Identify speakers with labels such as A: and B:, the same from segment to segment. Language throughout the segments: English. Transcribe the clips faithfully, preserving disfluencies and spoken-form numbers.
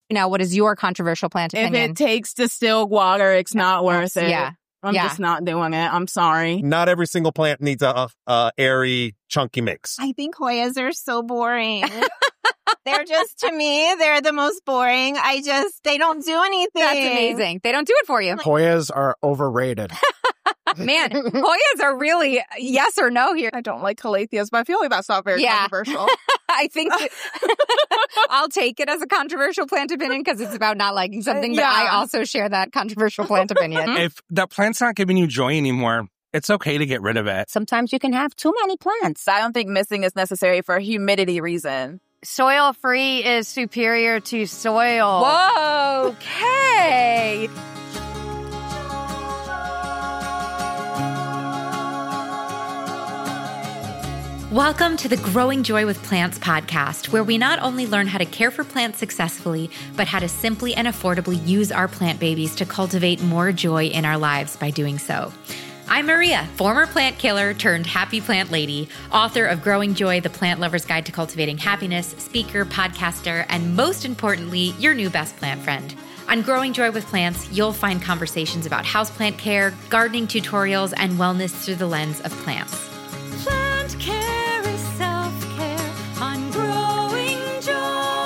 A: Now, what is your controversial plant
B: If
A: opinion?
B: it takes distilled water, it's not worth it.
A: Yeah.
B: I'm
A: Yeah.
B: just not doing it. I'm sorry.
C: Not every single plant needs a, a airy, chunky mix.
D: I think Hoyas are so boring. They're just, to me, they're the most boring. I just, they don't do anything.
A: That's amazing. They don't do it for you.
E: Hoyas are overrated.
A: Man, Hoyas are really yes or no here.
F: I don't like calatheas, but I feel like that's not very
A: Yeah.
F: controversial.
A: I think that I'll take it as a controversial plant opinion because it's about not liking something, but
F: Yeah.
A: I also share that controversial plant opinion.
G: If the plant's not giving you joy anymore, it's okay to get rid of it.
H: Sometimes you can have too many plants.
I: I don't think missing is necessary for a humidity reason.
H: Soil free is superior to soil.
A: Whoa, okay.
J: Welcome to the Growing Joy with Plants podcast, where we not only learn how to care for plants successfully, but how to simply and affordably use our plant babies to cultivate more joy in our lives by doing so. I'm Maria, former plant killer turned happy plant lady, author of Growing Joy, the Plant Lover's Guide to Cultivating Happiness, speaker, podcaster, and most importantly, your new best plant friend. On Growing Joy with Plants, you'll find conversations about houseplant care, gardening tutorials, and wellness through the lens of plants. Plant care is self-care on Growing Joy.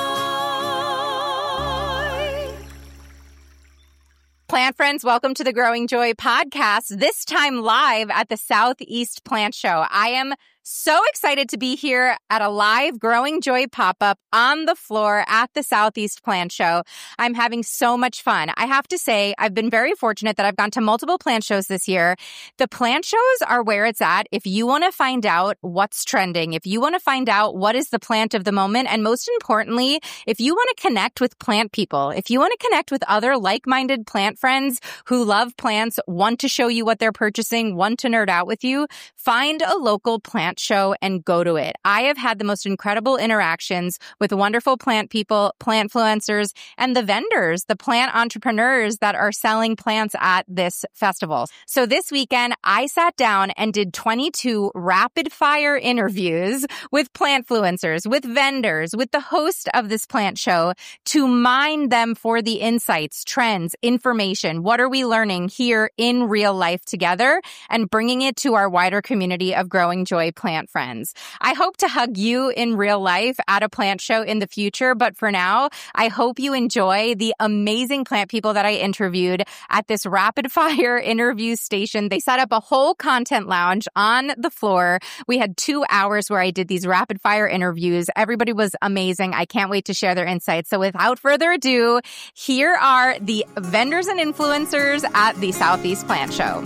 A: Plant friends, welcome to the Growing Joy podcast, this time live at the Southeast Plant Show. I am so excited to be here at a live Growing Joy pop-up on the floor at the Southeast Plant Show. I'm having so much fun. I have to say, I've been very fortunate that I've gone to multiple plant shows this year. The plant shows are where it's at if you want to find out what's trending, if you want to find out what is the plant of the moment, and most importantly, if you want to connect with plant people, if you want to connect with other like-minded plant friends who love plants, want to show you what they're purchasing, want to nerd out with you, find a local plant show and go to it. I have had the most incredible interactions with wonderful plant people, plant influencers, and the vendors, the plant entrepreneurs that are selling plants at this festival. So this weekend, I sat down and did twenty-two rapid fire interviews with plant influencers, with vendors, with the host of this plant show to mine them for the insights, trends, information. What are we learning here in real life together and bringing it to our wider community of Growing Joy plant friends. I hope to hug you in real life at a plant show in the future, but for now, I hope you enjoy the amazing plant people that I interviewed at this rapid fire interview station. They set up a whole content lounge on the floor. We had two hours where I did these rapid fire interviews. Everybody was amazing. I can't wait to share their insights. So without further ado, here are the vendors and influencers at the Southeast Plant Show.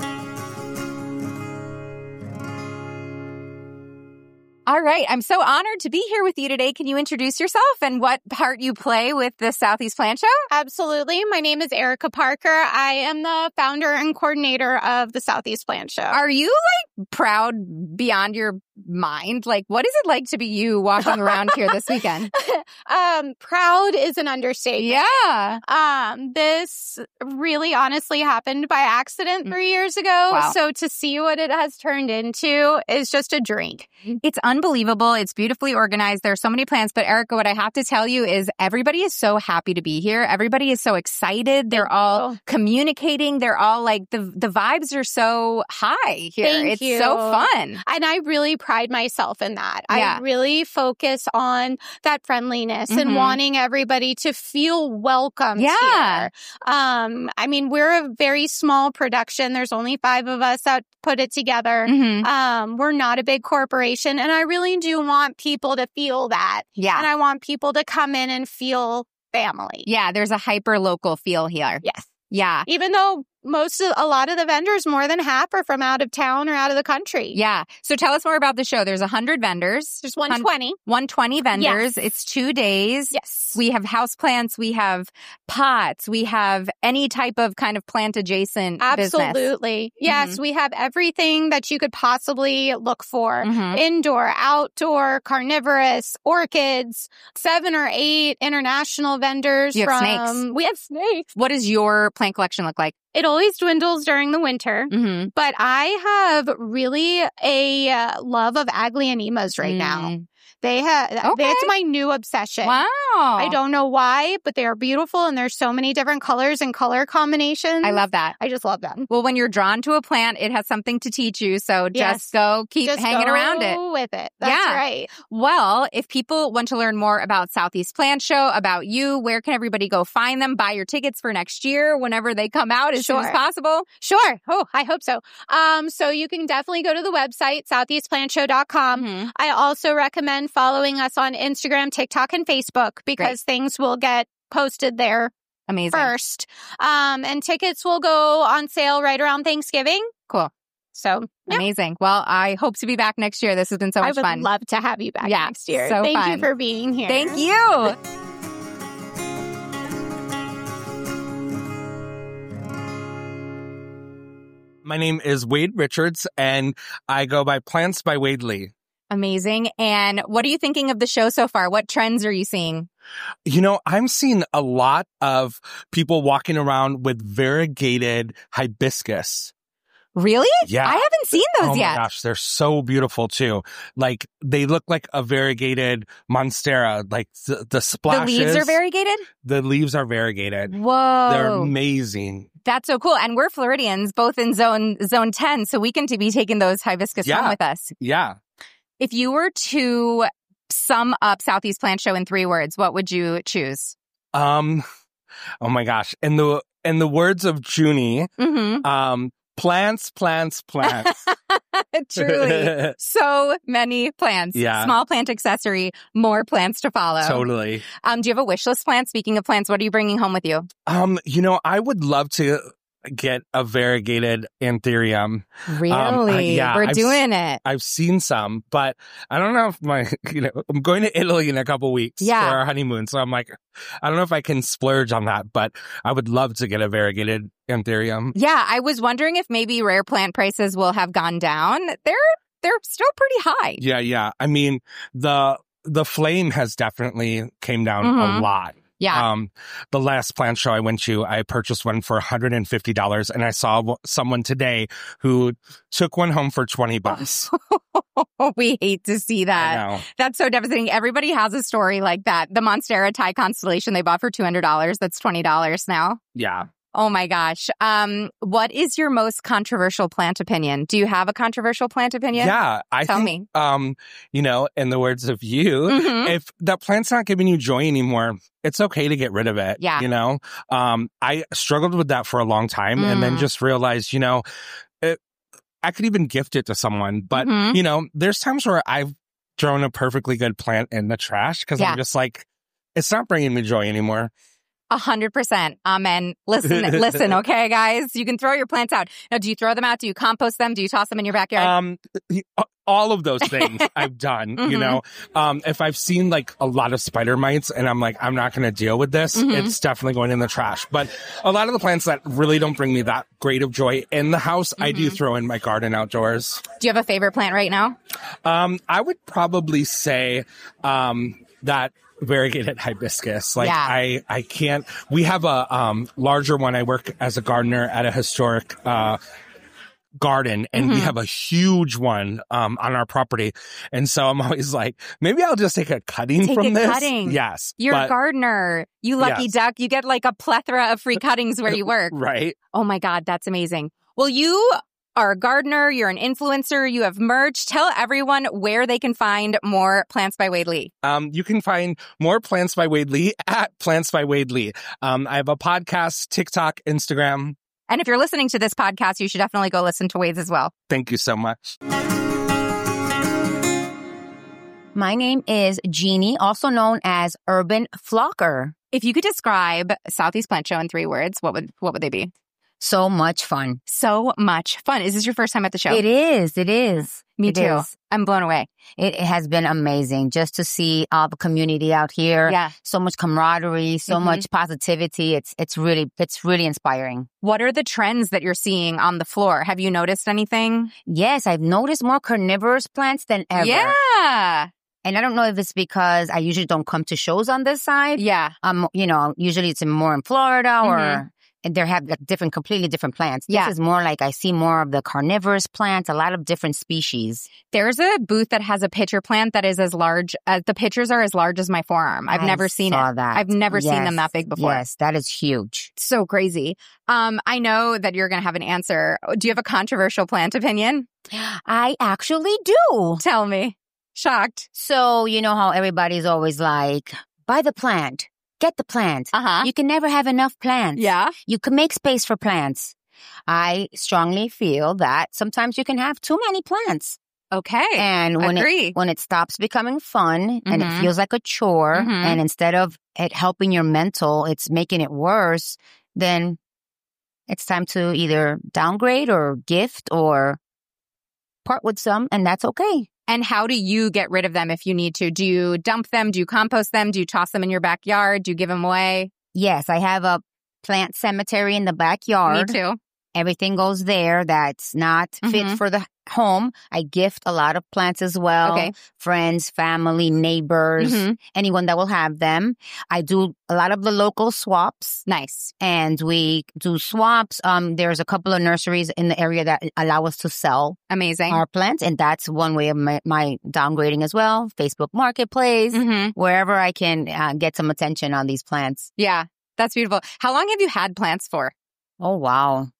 A: All right. I'm so honored to be here with you today. Can you introduce yourself and what part you play with the Southeast Plant Show?
K: Absolutely. My name is Erica Parker. I am the founder and coordinator of the Southeast Plant Show.
A: Are you like proud beyond your mind? Like, what is it like to be you walking around here this weekend?
K: um, proud is an understatement.
A: Yeah.
K: Um, this really honestly happened by accident three years ago.
A: Wow.
K: So to see what it has turned into is just a dream.
A: It's unbelievable. It's beautifully organized. There are so many plants. But Erica, what I have to tell you is everybody is so happy to be here. Everybody is so excited. They're all communicating. They're all like, the the vibes are so high here.
K: Thank
A: it's
K: you.
A: so fun.
K: And I really pride myself in that.
A: Yeah.
K: I really focus on that friendliness
A: Mhm.
K: and wanting everybody to feel welcome
A: Yeah.
K: here. Um, I mean, we're a very small production. There's only five of us that put it together.
A: Mhm.
K: Um, we're not a big corporation. And I really do want people to feel that.
A: Yeah.
K: And I want people to come in and feel family.
A: Yeah. There's a hyper local feel here.
K: Yes.
A: Yeah.
K: Even though most of, a lot of the vendors, more than half are from out of town or out of the country.
A: Yeah. So tell us more about the show. There's one hundred vendors.
K: There's one hundred twenty.
A: one hundred twenty vendors.
K: Yes.
A: It's two days.
K: Yes.
A: We have houseplants. We have pots. We have any type of kind of plant adjacent business.
K: Absolutely. Yes, we have everything that you could possibly look for.
A: Mhm.
K: Indoor, outdoor, carnivorous, orchids, seven or eight international vendors.
A: You have
K: from,
A: snakes.
K: We have snakes.
A: What does your plant collection look like?
K: It always dwindles during the winter,
A: Mm-hmm.
K: but I have really a uh, love of aglaonemas right now. They have,
A: Okay.
K: that's my new obsession.
A: Wow.
K: I don't know why, but they are beautiful and there's so many different colors and color combinations.
A: I love that.
K: I just love them.
A: Well, when you're drawn to a plant, it has something to teach you. So
K: Yes.
A: just go keep
K: Just
A: hanging
K: go
A: around it.
K: with it. That's
A: Yeah.
K: right.
A: Well, if people want to learn more about Southeast Plant Show, about you, where can everybody go find them? Buy your tickets for next year whenever they come out as soon as
K: Sure.
A: possible.
K: Sure. Oh, I hope so. Um, so you can definitely go to the website, southeast plant show dot com.
A: Mhm.
K: I also recommend following us on Instagram, TikTok, and Facebook because things will get posted there
A: Amazing.
K: first. Um, and tickets will go on sale right around Thanksgiving.
A: Cool.
K: So yeah,
A: Amazing. Well, I hope to be back next year. This has been so
K: I
A: much
K: would
A: fun.
K: love to have you back
A: Yeah,
K: next year.
A: so
K: Thank
A: fun.
K: you for being here.
A: Thank you.
G: My name is Wade Richards, and I go by Plants by Wade Lee.
A: Amazing. And what are you thinking of the show so far? What trends are you seeing?
G: You know, I'm seeing a lot of people walking around with variegated hibiscus.
A: Really?
G: Yeah.
A: I haven't seen those
G: Oh
A: yet.
G: my gosh, they're so beautiful too. Like they look like a variegated monstera. Like the, the
A: The
G: splashes.
A: leaves are variegated?
G: The leaves are variegated.
A: Whoa.
G: They're amazing.
A: That's so cool. And we're Floridians, both in zone zone ten, so we can to be taking those hibiscus
G: Yeah.
A: home with us.
G: Yeah.
A: If you were to sum up Southeast Plant Show in three words, what would you choose?
G: Um. Oh my gosh. In the in the words of Junie,
A: Mm-hmm.
G: um, plants, plants, plants.
A: Truly. So many plants.
G: Yeah.
A: Small plant accessory, more plants to follow.
G: Totally.
A: Um, do you have a wish list plan? Speaking of plants, what are you bringing home with you?
G: Um, you know, I would love to get a variegated anthurium.
A: Really?
G: I- yeah,
A: We're
G: I've
A: doing it.
G: I've seen some, but I don't know if my, you know, I'm going to Italy in a couple weeks
A: Yeah.
G: for our honeymoon. So I'm like, I don't know if I can splurge on that, but I would love to get a variegated anthurium.
A: Yeah, I was wondering if maybe rare plant prices will have gone down. They're they're still pretty high.
G: Yeah, yeah. I mean, the the flame has definitely came down
A: Mhm.
G: a lot.
A: Yeah.
G: Um, the last plant show I went to, I purchased one for one hundred fifty dollars, and I saw w- someone today who took one home for twenty bucks.
A: We hate to see
G: I
A: that.
G: know.
A: That's so devastating. Everybody has a story like that. The Monstera Thai constellation they bought for two hundred dollars. That's twenty dollars now.
G: Yeah.
A: Oh my gosh. Um, what is your most controversial plant opinion? Do you have a controversial plant opinion?
G: Yeah. I
A: Tell
G: think,
A: me.
G: um, you know, in the words of you,
A: Mhm.
G: if that plant's not giving you joy anymore, it's okay to get rid of it.
A: Yeah.
G: You know, um, I struggled with that for a long time and then
A: Mm.
G: just realized, you know, it, I could even gift it to someone. But,
A: Mhm.
G: you know, there's times where I've thrown a perfectly good plant in the trash because
A: Yeah.
G: I'm just like, it's not bringing me joy anymore.
A: A hundred percent. Amen. Listen, listen, okay, guys? You can throw your plants out. Now, do you throw them out? Do you compost them? Do you toss them in your backyard?
G: Um, all of those things I've done,
A: Mhm.
G: you know, um, if I've seen like a lot of spider mites and I'm like, I'm not going to deal with this,
A: Mhm.
G: it's definitely going in the trash. But a lot of the plants that really don't bring me that great of joy in the house, I do
A: Mhm.
G: throw in my garden outdoors.
A: Do you have a favorite plant right now?
G: Um, I would probably say, um, that variegated hibiscus. Like
A: Yeah.
G: I, I can't, we have a, um, larger one. I work as a gardener at a historic, uh, garden and we
A: Mhm.
G: have a huge one, um, on our property. And so I'm always like, maybe I'll just take a cutting
A: Take
G: from
A: a
G: this.
A: cutting.
G: Yes.
A: You're
G: but-
A: a gardener. You lucky
G: Yes.
A: duck. You get like a plethora of free cuttings where you work.
G: Right.
A: Oh my God, that's amazing. Well, you are a gardener. You're an influencer. You have merch. Tell everyone where they can find more Plants by Wade Lee.
G: Um, you can find more Plants by Wade Lee at Plants by Wade Lee. Um, I have a podcast, TikTok, Instagram.
A: And if you're listening to this podcast, you should definitely go listen to Wade's as well.
G: Thank you so much.
L: My name is Jeannie, also known as Urban Flocker.
A: If you could describe Southeast Plant Show in three words, what would what would they be?
L: So much fun.
A: So much fun. Is this your first time at the show?
L: It is. It is.
A: Me
L: It
A: too.
L: is.
A: I'm blown away.
L: It, it has been amazing just to see all the community out here.
A: Yeah.
L: So much camaraderie, so
A: Mhm.
L: much positivity. It's it's really it's really inspiring.
A: What are the trends that you're seeing on the floor? Have you noticed anything?
L: Yes, I've noticed more carnivorous plants than ever.
A: Yeah.
L: And I don't know if it's because I usually don't come to shows on this side.
A: Yeah.
L: Um, you know, usually it's in more in Florida or
A: Mhm.
L: and they have like different, completely different plants.
A: Yeah.
L: This is more like I see more of the carnivorous plants, a lot of different species.
A: There's a booth that has a pitcher plant that is as large as the pitchers are as large as my forearm. I've
L: I
A: never seen
L: saw
A: it.
L: That.
A: I've never
L: yes.
A: seen them that big before.
L: Yes, that is huge.
A: So crazy. Um, I know that you're going to have an answer. Do you have a controversial plant opinion?
L: I actually do.
A: Tell me. Shocked.
L: So, you know how everybody's always like, buy the plant. Get the plant.
A: Uh-huh.
L: You can never have enough plants.
A: Yeah.
L: You can make space for plants. I strongly feel that sometimes you can have too many plants.
A: Okay.
L: And when
A: Agree.
L: it when it stops becoming fun mm-hmm. and it feels like a chore,
A: mm-hmm.
L: and instead of it helping your mental, it's making it worse, then it's time to either downgrade or gift or part with some, and that's okay.
A: And how do you get rid of them if you need to? Do you dump them? Do you compost them? Do you toss them in your backyard? Do you give them away?
L: Yes, I have a plant cemetery in the backyard.
A: Me too.
L: Everything goes there that's not mm-hmm. fit for the home. I gift a lot of plants as well.
A: Okay.
L: Friends, family, neighbors, mm-hmm. anyone that will have them. I do a lot of the local swaps.
A: Nice.
L: And we do swaps. Um, there's a couple of nurseries in the area that allow us to sell
A: Amazing.
L: our plants. And that's one way of my, my downgrading as well. Facebook Marketplace,
A: mm-hmm.
L: wherever I can uh, get some attention on these plants.
A: Yeah, that's beautiful. How long have you had plants for?
L: Oh, wow.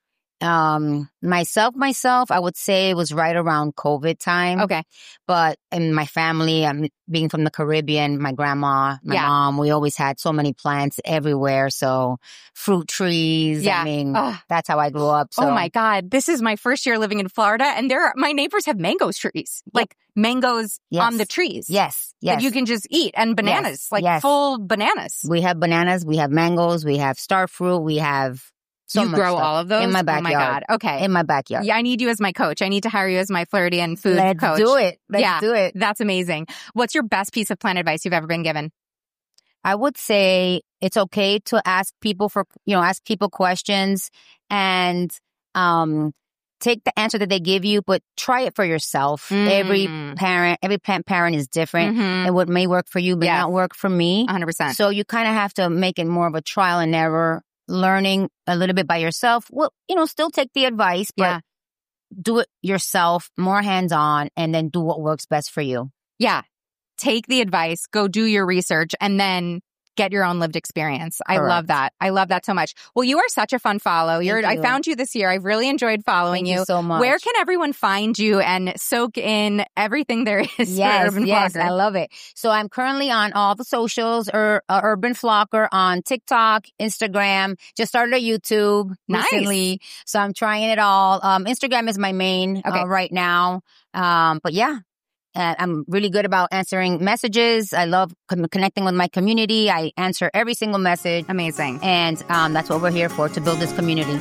L: Um, myself, myself, I would say it was right around COVID time.
A: Okay.
L: But in my family, I'm being from the Caribbean, my grandma, my
A: yeah.
L: mom, we always had so many plants everywhere. So fruit trees.
A: Yeah.
L: I mean,
A: Ugh.
L: that's how I grew up. So.
A: Oh my God. This is my first year living in Florida, and there are, my neighbors have mango trees, yep. like mangoes
L: yes.
A: on the trees.
L: Yes. Yes.
A: That you can just eat, and bananas,
L: yes.
A: like
L: yes.
A: full bananas.
L: We have bananas. We have mangoes. We have star fruit. We have So
A: you
L: much
A: grow
L: stuff.
A: all of those?
L: In my backyard.
A: Oh my God. Okay.
L: In my backyard.
A: Yeah, I need you as my coach. I need to hire you as my Floridian food
L: Let's
A: coach.
L: do it. Let's
A: yeah,
L: do it.
A: That's amazing. What's your best piece of plant advice you've ever been given?
L: I would say it's okay to ask people for, you know, ask people questions and um, take the answer that they give you, but try it for yourself. Mm. Every parent, every plant parent is different.
A: Mm-hmm.
L: And what may work for you may
A: yes.
L: not work for me.
A: one hundred percent.
L: So you kind of have to make it more of a trial and error, learning a little bit by yourself. Well, you know, still take the advice, but
A: yeah.
L: do it yourself, more hands-on, and then do what works best for you.
A: Yeah. Take the advice, go do your research, and then get your own lived experience. I
L: Correct.
A: love that. I love that so much. Well, you are such a fun follow. You're,
L: you.
A: I found you this year. I've really enjoyed following
L: Thank you. you so much.
A: Where can everyone find you and soak in everything there is
L: yes,
A: for Urban
L: yes,
A: Flocker?
L: I love it. So I'm currently on all the socials, or uh, Urban Flocker on TikTok, Instagram. Just started a YouTube
A: nice. recently.
L: So I'm trying it all. Um, Instagram is my main
A: okay.
L: uh, right now. Um, but yeah. And I'm really good about answering messages. I love con- connecting with my community. I answer every single message.
A: Amazing.
L: And um, that's what we're here for, to build this community.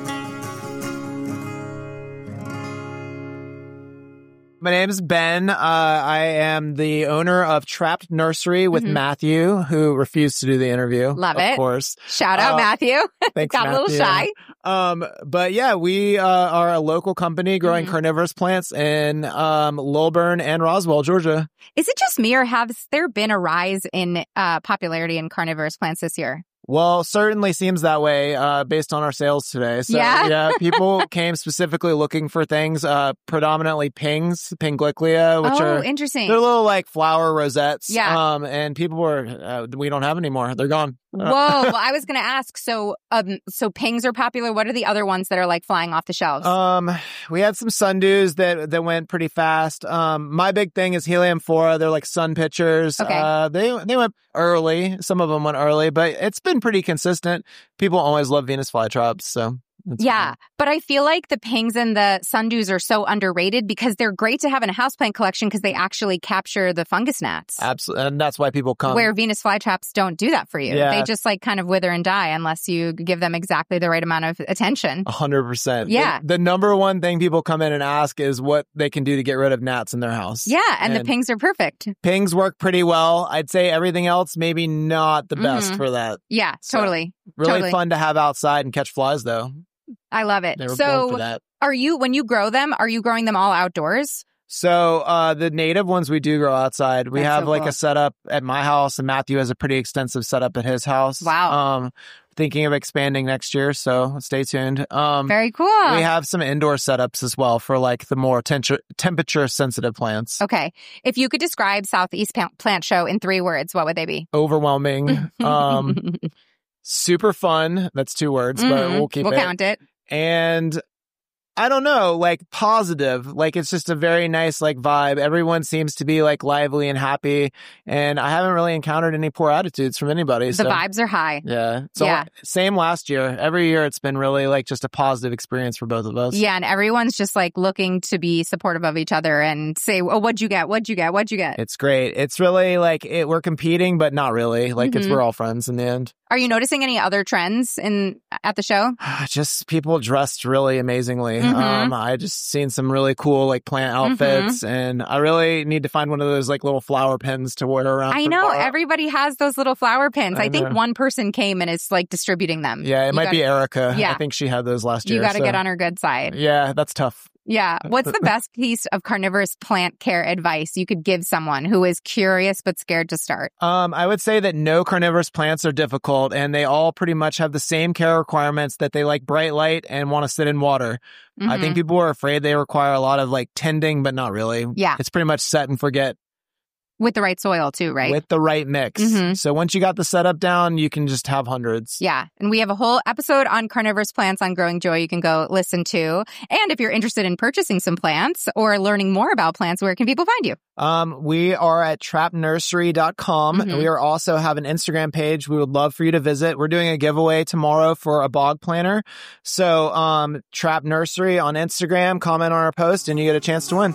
E: My name is Ben. Uh, I am the owner of Trapped Nursery with mm-hmm. Matthew, who refused to do the interview.
A: Love
E: of
A: it.
E: Of course.
A: Shout out, uh, Matthew.
E: Thanks,
A: Got
E: Matthew.
A: a little shy.
E: Um, but yeah, we uh, are a local company growing mm-hmm. carnivorous plants in um, Lilburn and Roswell, Georgia.
A: Is it just me, or has there been a rise in uh, popularity in carnivorous plants this year?
E: Well, certainly seems that way uh, based on our sales today. So,
A: yeah,
E: yeah people came specifically looking for things, uh, predominantly pings, Pingliclia, which
A: oh,
E: are
A: interesting.
E: They're little like flower rosettes.
A: Yeah.
E: Um, and people were, uh, we don't have any more. They're gone.
A: Whoa. Well, I was going to ask, so um, so pings are popular. What are the other ones that are like flying off the shelves?
E: Um, we had some sundews that, that went pretty fast. Um, my big thing is Helianthera. They're like sun pitchers.
A: Okay.
E: Uh, they, they went early. Some of them went early, but it's been pretty consistent. People always love Venus flytraps, so.
A: Yeah,
E: fun.
A: But I feel like the pings and the sundews are so underrated because they're great to have in a houseplant collection because they actually capture the fungus gnats.
E: Absolutely, and that's why people come.
A: Where Venus flytraps don't do that for you.
E: Yeah.
A: They just like kind of wither and die unless you give them exactly the right amount of attention.
E: A hundred percent.
A: Yeah.
E: The, the number one thing people come in and ask is what they can do to get rid of gnats in their house.
A: Yeah, and, and the pings are perfect.
E: Pings work pretty well. I'd say everything else maybe not the best
A: mm-hmm.
E: for that.
A: Yeah,
E: so,
A: totally.
E: Really
A: totally.
E: fun to have outside and catch flies though.
A: I love it.
E: They were
A: so
E: born for that.
A: Are you, when you grow them, are you growing them all outdoors?
E: So uh, the native ones we do grow outside. We
A: That's
E: have
A: so
E: like
A: cool.
E: a setup at my house, and Matthew has a pretty extensive setup at his house.
A: Wow.
E: Um, thinking of expanding next year, so stay tuned. Um,
A: Very cool.
E: We have some indoor setups as well for like the more tem- temperature sensitive plants.
A: Okay. If you could describe Southeast Plant Show in three words, what would they be?
E: Overwhelming. um, super fun. That's two words, mm-hmm. but we'll keep
A: we'll
E: it.
A: We'll count it.
E: And I don't know, like positive, like it's just a very nice like vibe. Everyone seems to be like lively and happy. And I haven't really encountered any poor attitudes from anybody.
A: The
E: so.
A: vibes are high.
E: Yeah. So
A: yeah.
E: Same last year. Every year it's been really like just a positive experience for both of us.
A: Yeah. And everyone's just like looking to be supportive of each other and say, oh, what'd you get? What'd you get? What'd you get?
E: It's great. It's really like it, we're competing, but not really. Like mm-hmm. it's we're all friends in the end.
A: Are you noticing any other trends in at the show?
E: Just people dressed really amazingly.
A: Mm-hmm.
E: Um, I just seen some really cool like plant outfits, mm-hmm. and I really need to find one of those like little flower pins to wear around.
A: I know tomorrow. Everybody has those little flower pins. I, I think one person came and is like distributing them.
E: Yeah, it
A: you
E: might
A: gotta,
E: be Erica.
A: Yeah.
E: I think she had those last
A: you
E: year.
A: You got to
E: so.
A: get on her good side.
E: Yeah, that's tough.
A: Yeah. What's the best piece of carnivorous plant care advice you could give someone who is curious but scared to start?
E: Um, I would say that no carnivorous plants are difficult, and they all pretty much have the same care requirements, that they like bright light and want to sit in water. Mm-hmm. I think people are afraid they require a lot of like tending, but not really.
A: Yeah.
E: It's pretty much set and forget.
A: With the right soil too, right?
E: With the right mix.
A: Mm-hmm.
E: So once you got the setup down, you can just have hundreds.
A: Yeah. And we have a whole episode on carnivorous plants on Growing Joy you can go listen to. And if you're interested in purchasing some plants or learning more about plants, where can people find you?
E: Um, we are at trapped nursery dot com. Mm-hmm. We are also have an Instagram page we would love for you to visit. We're doing a giveaway tomorrow for a bog planter. So um, Trapped Nursery on Instagram, comment on our post, and you get a chance to win.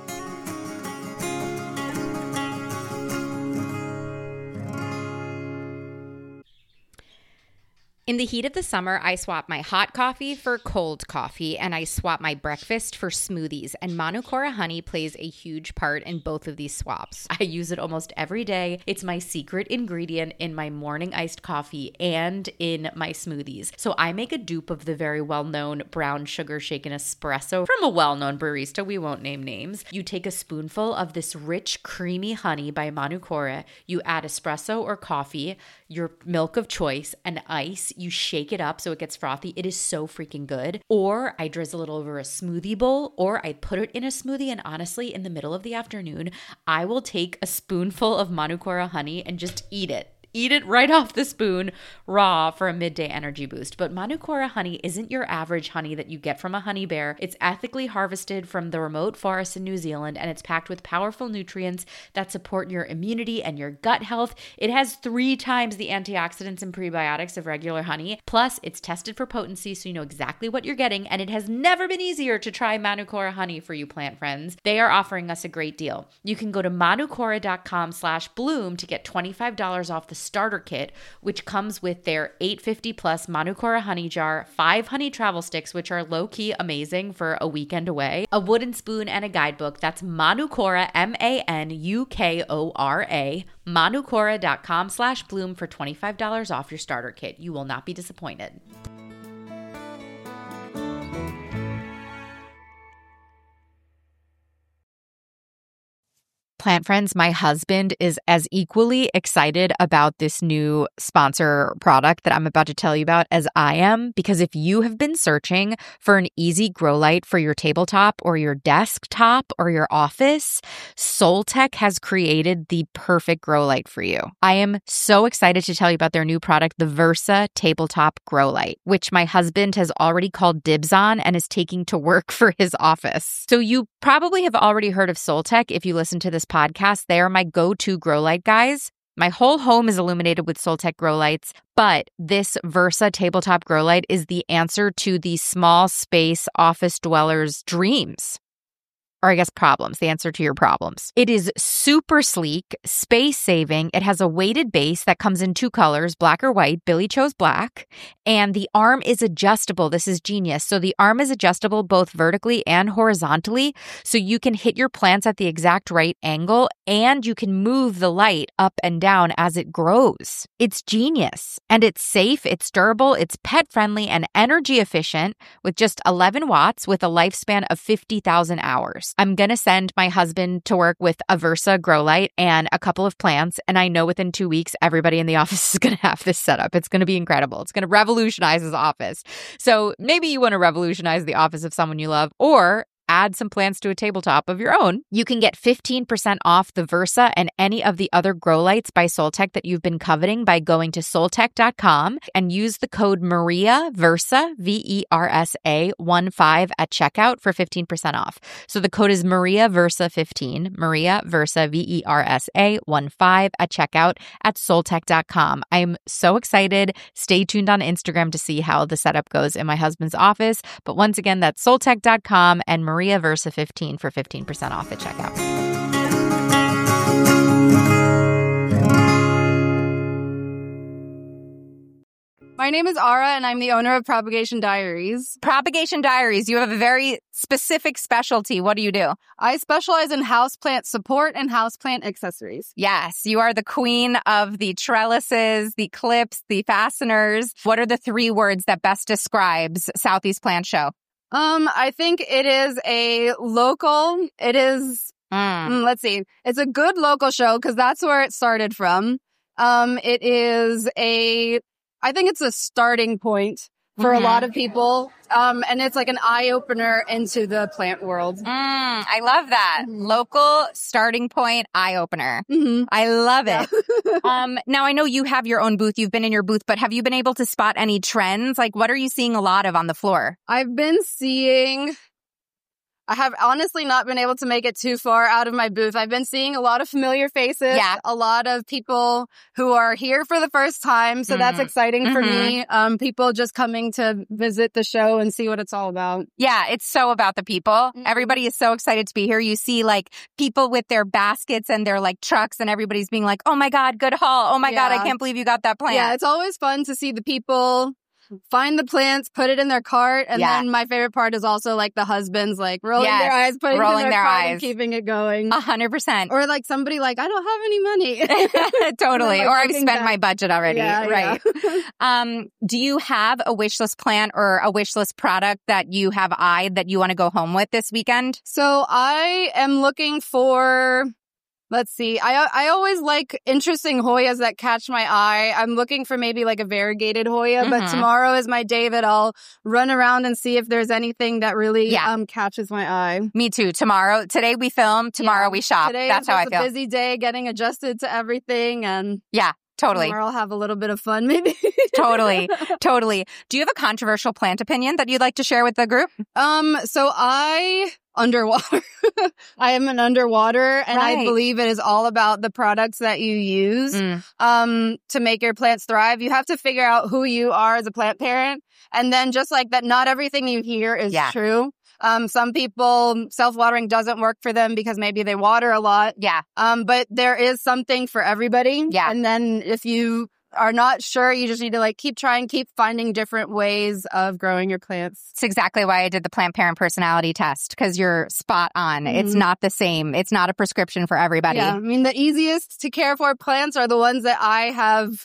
J: In the heat of the summer, I swap my hot coffee for cold coffee, and I swap my breakfast for smoothies, and Manukora honey plays a huge part in both of these swaps. I use it almost every day. It's my secret ingredient in my morning iced coffee and in my smoothies. So I make a dupe of the very well-known brown sugar shaken espresso from a well-known barista. We won't name names. You take a spoonful of this rich, creamy honey by Manukora. You add espresso or coffee, your milk of choice, and ice. You shake it up so it gets frothy. It is so freaking good. Or I drizzle it over a smoothie bowl, or I put it in a smoothie. And honestly, in the middle of the afternoon, I will take a spoonful of Manukora honey and just eat it. Eat it right off the spoon, raw, for a midday energy boost. But Manukora honey isn't your average honey that you get from a honey bear. It's ethically harvested from the remote forests in New Zealand, and it's packed with powerful nutrients that support your immunity and your gut health. It has three times the antioxidants and prebiotics of regular honey. Plus, it's tested for potency, so you know exactly what you're getting, and it has never been easier to try Manukora honey for you plant friends. They are offering us a great deal. You can go to manukora.com slash bloom to get twenty-five dollars off the starter kit, which comes with their eight fifty plus Manukora honey jar, five honey travel sticks, which are low-key amazing for a weekend away, a wooden spoon, and a guidebook. That's Manukora, M A N U K O R A, manukora.com slash bloom for twenty-five dollars off your starter kit. You will not be disappointed. Plant friends, my husband is as equally excited about this new sponsor product that I'm about to tell you about as I am, because if you have been searching for an easy grow light for your tabletop or your desktop or your office, Soltech has created the perfect grow light for you. I am so excited to tell you about their new product, the Versa Tabletop Grow Light, which my husband has already called dibs on and is taking to work for his office. So you probably have already heard of Soltech if you listen to this podcast. They are my go-to grow light guys. My whole home is illuminated with Soltech grow lights, but this Versa tabletop grow light is the answer to the small space office dwellers' dreams. Or I guess problems, the answer to your problems. It is super sleek, space-saving. It has a weighted base that comes in two colors, black or white. Billy chose black. And the arm is adjustable. This is genius. So the arm is adjustable both vertically and horizontally. So you can hit your plants at the exact right angle, and you can move the light up and down as it grows. It's genius. And it's safe, it's durable, it's pet-friendly, and energy efficient with just eleven watts with a lifespan of fifty thousand hours.
A: course, I'm going to send my husband to work with a Versa grow light and a couple of plants. And I know within two weeks, everybody in the office is going to have this setup. It's going to be incredible. It's going to revolutionize his office. So maybe you want to revolutionize the office of someone you love, or add some plants to a tabletop of your own. You can get fifteen percent off the Versa and any of the other grow lights by Soltech that you've been coveting by going to soltech dot com and use the code Maria Versa, V E R S A one five at checkout for fifteen percent off. So the code is Maria Versa fifteen, Maria Versa, V E R S A one five at checkout at soltech dot com. I'm so excited. Stay tuned on Instagram to see how the setup goes in my husband's office. But once again, that's soltech dot com and Maria Maria Versa fifteen for fifteen percent off at checkout.
M: My name is Ara, and I'm the owner of Propagation Diaries.
A: Propagation Diaries, you have a very specific specialty. What do you do?
M: I specialize in houseplant support and houseplant accessories.
A: Yes, you are the queen of the trellises, the clips, the fasteners. What are the three words that best describes Southeast Plant Show?
M: Um, I think it is a local, it is,
A: mm.
M: Mm, let's see, it's a good local show because that's where it started from. Um, it is a, I think it's a starting point for mm-hmm. a lot of people. Um, and it's like an eye-opener into the plant world.
A: Mm, I love that. Mm-hmm. Local starting point, eye-opener.
M: Mm-hmm.
A: I love it. Yeah. um, now, I know you have your own booth. You've been in your booth, but have you been able to spot any trends? Like, what are you seeing a lot of on the floor?
M: I've been seeing... I have honestly not been able to make it too far out of my booth. I've been seeing a lot of familiar faces,
A: yeah.
M: a lot of people who are here for the first time. So mm. that's exciting mm-hmm. for me. Um, people just coming to visit the show and see what it's all about.
A: Yeah, it's so about the people. Mm-hmm. Everybody is so excited to be here. You see like people with their baskets and their like trucks and everybody's being like, oh my God, good haul. Oh my yeah. God, I can't believe you got that plant.
M: Yeah, it's always fun to see the people find the plants, put it in their cart, and
A: yeah.
M: then my favorite part is also like the husbands like rolling
A: yes.
M: their eyes, putting
A: rolling
M: it in their,
A: their
M: cart
A: eyes,
M: and keeping it going.
A: A hundred percent.
M: Or like somebody like, I don't have any money.
A: Totally.
M: Like
A: or I've spent
M: back.
A: my budget already.
M: Yeah,
A: right.
M: Yeah.
A: um, do you have a wish list plant or a wish list product that you have eyed that you want to go home with this weekend?
M: So I am looking for... Let's see. I I always like interesting Hoyas that catch my eye. I'm looking for maybe like a variegated Hoya, mm-hmm. but tomorrow is my day that I'll run around and see if there's anything that really yeah. um catches my eye.
A: Me too. Tomorrow, today we film, tomorrow
M: yeah.
A: we shop.
M: Today
A: That's
M: is
A: how I
M: a
A: feel.
M: Busy day getting adjusted to everything, and
A: yeah. Totally.
M: Tomorrow I'll have a little bit of fun, maybe.
A: Totally. Totally. Do you have a controversial plant opinion that you'd like to share with the group?
M: Um, so I, underwater, I am an underwater, and
A: right.
M: I believe it is all about the products that you use,
A: mm.
M: um, to make your plants thrive. You have to figure out who you are as a plant parent. And then just like that, not everything you hear is
A: yeah.
M: true. Um, some people, self-watering doesn't work for them because maybe they water a lot.
A: Yeah.
M: Um, but there is something for everybody.
A: Yeah.
M: And then if you are not sure, you just need to like keep trying, keep finding different ways of growing your plants.
A: It's exactly why I did the plant parent personality test, because you're spot on. Mm-hmm. It's not the same. It's not a prescription for everybody.
M: Yeah. I mean, the easiest to care for plants are the ones that I have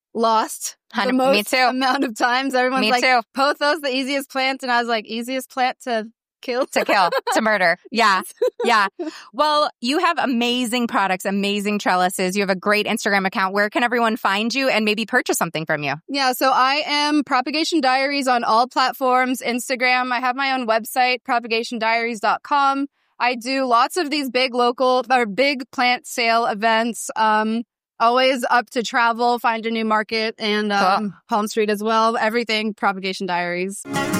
M: lost the most
A: Me too.
M: amount of times. Everyone's
A: Me
M: like,
A: too.
M: Pothos, the easiest plant. And I was like, easiest plant to kill.
A: To kill, to murder. Yeah. Yeah. Well, you have amazing products, amazing trellises. You have a great Instagram account. Where can everyone find you and maybe purchase something from you?
M: Yeah. So I am Propagation Diaries on all platforms. Instagram. I have my own website, propagation diaries dot com. I do lots of these big local or big plant sale events. Um, always up to travel, find a new market, and um, cool. Palm Street as well. Everything Propagation Diaries.